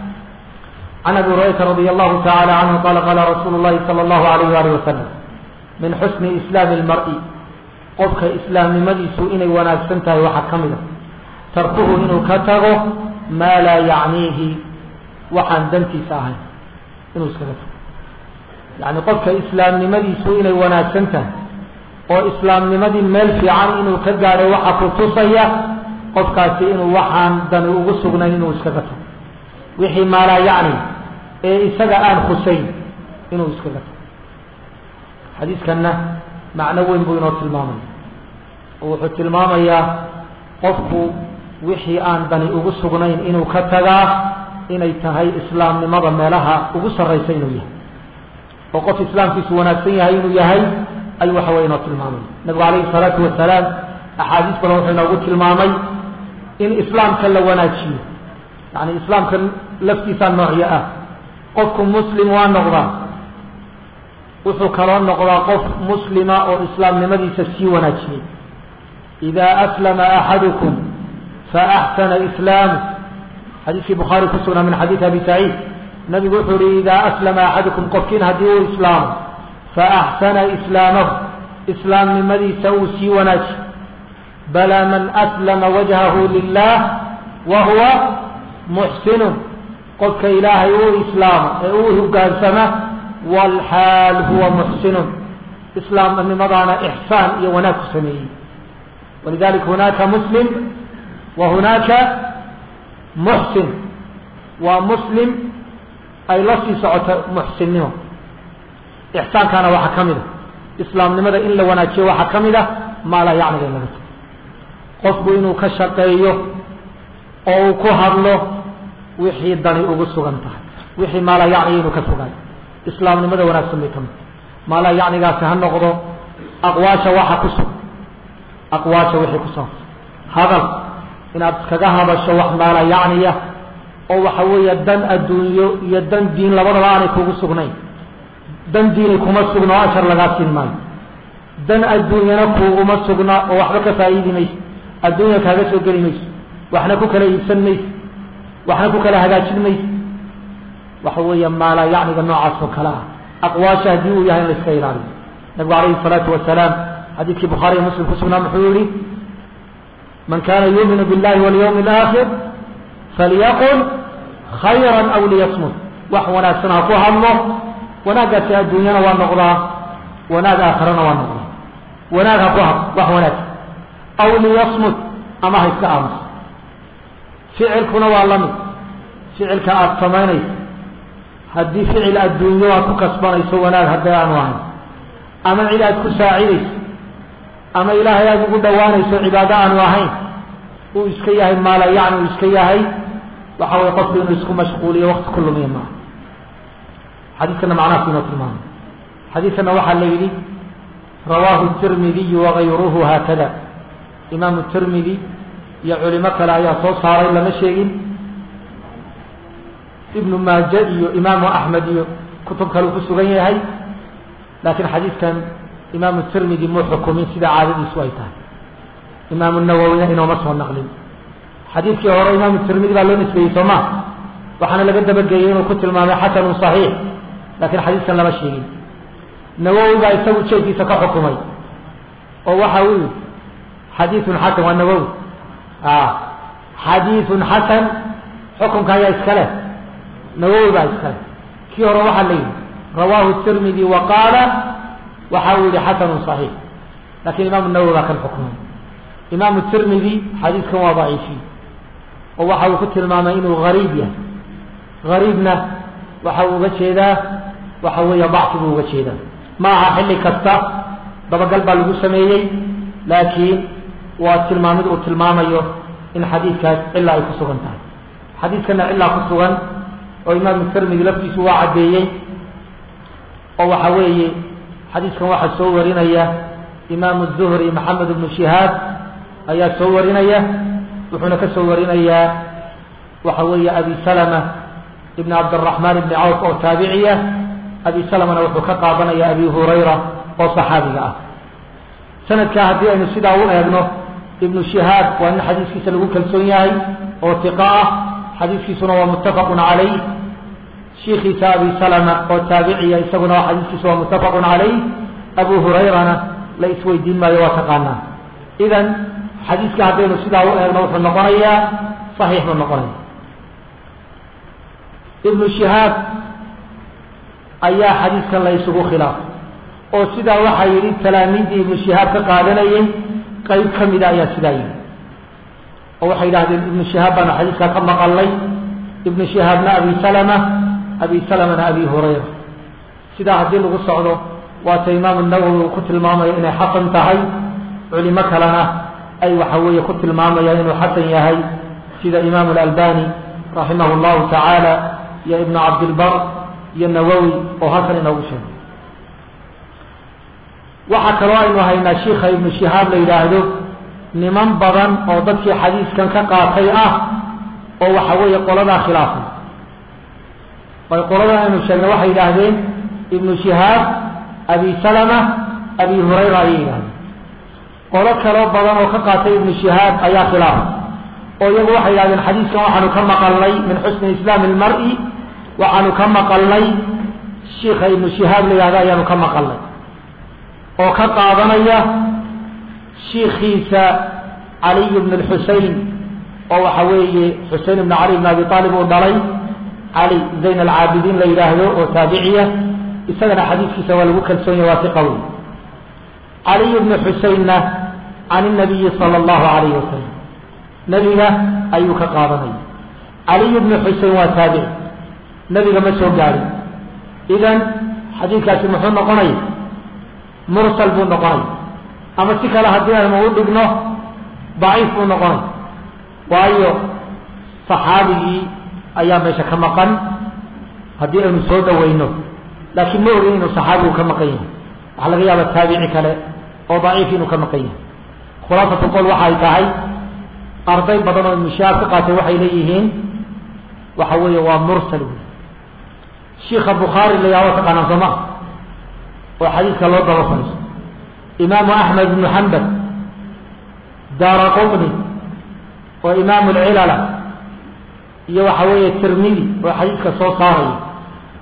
[SPEAKER 1] can abi hurayrata radi allahu taعala canhu qala qala rasuulu اllahi salى اllahu alayh waalih wasalam min xusni islaami اlmar'i qofka islaamnimadiisu inay wanaagsan tahay waxaa ka mid a tarkuhu inuu ka tago maa laa yacniihi waxaan dantiisa ahayn inuu iskaga tago yani qofka islaamnimadiisu inay wanaagsan tahay oo islaamnimadii meel fiican inuu ka gaadhay waxa ku tusaya qofkaasi inuu waxaan dani ugu sugnayn inuu iskaga tago wixii maa laa yacni ee isaga aan khusayn inuu iskaga tago xadiiskanna macno weyn buu inoo tilmaamaya oo wuxuu tilmaamayaa qofku wixii aan dani ugu sugnayn inuu ka tagaa inay tahay islaamnimada meelaha ugu sarraysa inuu yahay oo qof islaamkiisu wanaagsan yahay inuu yahay ayuu waxa way inoo tilmaamaya nabigu calayhi salaatu wasalaam axaadiis badan wuxuu inoogu tilmaamay in islaamka la wanaajiyo yani islaamka laftiisaa noocyo ah qofku muslim waa noqdaa wuxuu kaloo noqdaa qof muslima oo islaamnimadiisa sii wanaajiyey إida aslama axadukum faaxsana islaamu xadiiskii bukhaari ku sugnaa min xadiidi abi saciid nabigu wuxuu yihi idaa aslama axadukum qofkiin haddii uu islaamo faaxsana islaamahu islaamnimadiisa uu sii wanaaji balaa man aslama wajhahu lilah wa huwa muxsinun qofka ilaahay uu islaamo ee uu hogaansama walxaal huwa muxsinun islaamnimadaana ixsaan iyo wanaag ku sameeyey walidalika hunaaka muslim wa hunaaka muxsin waa muslim ay la sii socoto muxsinnimo ixsaankaana waxaa ka mid a islaamnimada in la wanaajiyo waxaa ka mid a maa laa yacniga in laga tago qofku inuu ka shaqeeyo oo uu ku hadlo wixii dani ugu sugan tahay wixii maa laa yacniga inuu ka fogaayo islaamnimada wanaagsan bay ka mid maa laa yacnigaasi ha noqdo aqwaasha waxa ku sugan aqwaasha wixii ku saabsan hadal inaad iskaga hadasho wax maa laa yacniya oo waxa weeye dan adduunyo iyo dan diin labadaba aanay kugu sugnayn dan diini kuma sugna oo ashar lagaa siin maayo dan adduunyana kuguma sugna oo waxba ka faa'iidi mayso adduunya kaaga soo geli mayso waxna ku kala iibsan mayso waxna ku kala hagaajin mayso وحويا ما لا يعني النوع السكلاء أقوى شهديه يعني الإسكيلاني النبي عليه الصلاة والسلام حديث البخاري ومسلم كسبنا محوري من كان يؤمن بالله واليوم الآخر فليقل خيرا أو ليصمت وحونا سنعطوها الله وناقة الدنيا والنغضة وناقة آخرنا والنغضة وناقة وحونا أو ليصمت أما هي كأمس فعل كنا والله فعل كأطماني هدي فعل الدنيا كسبان يسوناك هدي عنوان أما علاج كساعدي أما إلهي يقول دواني سو عبادة عنواهين ويسكيها ما لا يعني ويسكيها وحاول يقصد أنه يسكو مشغولية وقت كل مهما حديثنا معناه في نوت المعنى حديثنا وحى الليلي رواه الترمذي وغيره هكذا إمام الترمذي يعلمك لا يصوص صار إلا مشيئين ابن ماجه إمام أحمد كتب كانوا في السجنية هاي لكن حديث كان إمام الترمذي محكم من سيدة عادل سويتها إمام النووي إنه مصر النقلين حديث كي هو إمام الترمذي قال له نسبه سما وحنا لقد بقيين وكنت المام حسن صحيح لكن حديث كان لما شيء النووي قال يسوي شيء في سكا حكمي وهو حاول حديث حسن والنووي حديث حسن حكم كان يسكله نووي قال يسكله كي هو روح الليل رواه الترمذي وقال وحاول حسن صحيح لكن إمام النووي كان حكمه إمام الترمذي حديث كان ضعيفي وحاول كنت المامين غريبيا غريبنا وحاول بشيدا وحاول يضعف بشيدا ما حل كستا ضبط قلب المسميين لكن والتلمامد والتلماميو إن حديث كان إلا يخصوغن تاي حديث كان إلا يخصوغن وإمام الترمذي لفي سواء عديين وحاول حديث كان واحد صورنا إمام الزهري محمد بن شهاب أيا صورنا وحنا كصورنا وحوي أبي سلمة ابن عبد الرحمن بن عوف أو تابعية أبي سلمة وحكا يا أبي هريرة وصحابي سنة كهدي أن السيدة ابن شهاب وأن حديث في سلوك السنياي وثقاء حديث في سنة ومتفق عليه شيخي أبي سلمة والتابعية يسمونه حديث في سنة متفق عليه أبو هريرة ليس ويدين ما يوافقنا إذن حديث كهدين السيدة في النقرية صحيح من النقرية ابن شهاب أي حديث كان ليس خلاف والسيدة وحي يريد تلاميذ ابن شهاب كقادنين قيد كمدا يا سيدايين وحي يريد ابن شهاب أنا حديث كما قال لي ابن شهاب أبي سلمة أبي هريرة سيدة هدين الغصة وإمام النووي وكتل الماما إنه حقن تهي علمك لنا أي وحوية كتل الماما إنه حسن يهي سيدة إمام الألباني رحمه الله تعالى يا ابن عبد البر يا النووي وهكذا نوشا وحكى رأينا هينا شيخ ابن شهاب ليلاهدو نمان بضان أو ضدك حديث كان كقاطيئة أو حوية قولنا خلافا ويقولنا أنه الشيخ وحي لاهدين ابن شهاب أبي سلمة أبي هريرة أيها قولك ربنا وكقاتي ابن شهاب أيا خلاف ويقول وحي هذا الحديث وعنه كما قال لي من حسن إسلام المرء وعنه كما قال لي الشيخ ابن شهاب لي هذا يعني كما قال لي وكقاضنية الشيخ عيسى علي بن الحسين وهو حوي حسين بن علي بن أبي طالب ودلي علي زين العابدين ليلاهدو وتابعية استدل حديث في سوى الوكل سنة واثقه علي بن حسين عن النبي صلى الله عليه وسلم نبينا أيك قاضني علي بن حسين وتابع نبينا مسعود جاري إذن حديث كاسم محمد قني مرسل بن قني أما سكال هدينا الموضوع ابنه ضعيف بن قني وأيه صحابي أيام ميشا كما قن هدينا المسعود وإنه لكن ما أريد أنه صحابه كما قيم على غياب التابعي كله أو ضعيفين كما قيم خلاصة القول وحي تعي أرضي بدن المشافقة وحي إليهين وحوي ومرسل الشيخ البخاري اللي يوافق عن الزمان وحديث الله ضرفني إمام أحمد بن حنبل دار قطني وإمام العلالة يوحوي الترمذي وحديث كالصوصاري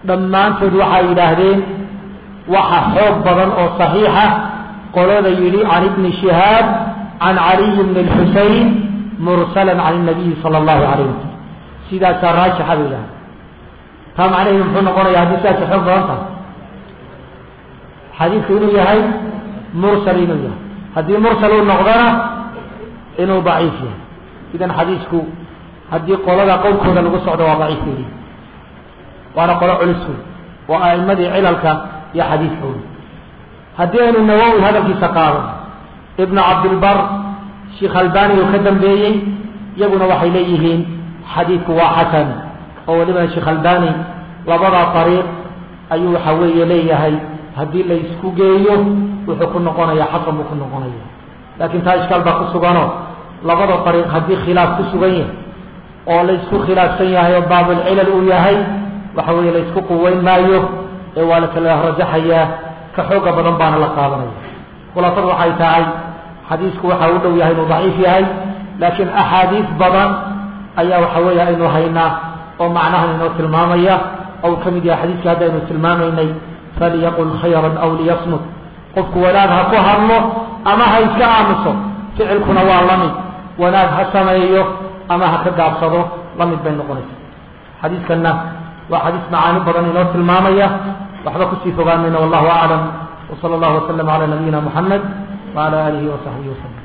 [SPEAKER 1] dhammaantood waxay yidhaahdeen waxa xoog badan oo saxiixa qolada yidhi can ibni shihaab can caliy bni اlxusein mursalan can الnabiyi sala allahu alayh wasalam sidaasaa raajixa bay yidhahdeen taa macnaheedu muxuu noqonaya haddii sidaasay xoog badan tahay xadiidku inuu yahay mursal inuu yahay haddii mursal uu noqdona inuu daciif yahay idan xadiisku haddii qolada qowlkooda lagu socdo waa daciif weli waana qolo culus wey waa a'imadii cilalka iyo xadiidka wey haddii aynu nawowi hadalkiisa qaado ibnu cabdilbar sheekh albani uu ka dambeeyey iyaguna waxay leeyihiin xadiidku waa xasan oo welibana sheekh albani labadaa ariiq ayuu waxa weeye leeyahay haddii la isku geeyo wuxuu ku noqonaya xasan buu ku noqonaya laakiin taa ishkaal baa ku sugano labada ariiq haddii khilaaf ku sugan yahay oo la isku khilaafsan yahay oo baabulcilal uu yahay waxa weeye la isku quweyn maayo ee waa la kala rajaxayaa ka xooga badan baana la qaadanaya khulaasadu waxay tahay xadiisku waxa u dhow yahay inuu daciif yahay laakiin axaadiis badan ayaa waxa weeye aynu haynaa oo macnahan inoo tilmaamaya oo ka mid yahay xadiiskii hadda aynu tilmaamaynay falyaqul khayran aw liyasmut qofku wanaag ha ku hadlo ama ha iska aamuso ficilkuna waa la mid wanaag ha sameeyo ama ha ka gaabsado la mid bay noqonaysa xadiiskanna waa xadiis macaani badan inoo tilmaamaya waxba kusii fogaanayna wallahu aclam وصلى الله وسلم على نبينا محمد وعلى آله وصحبه وسلم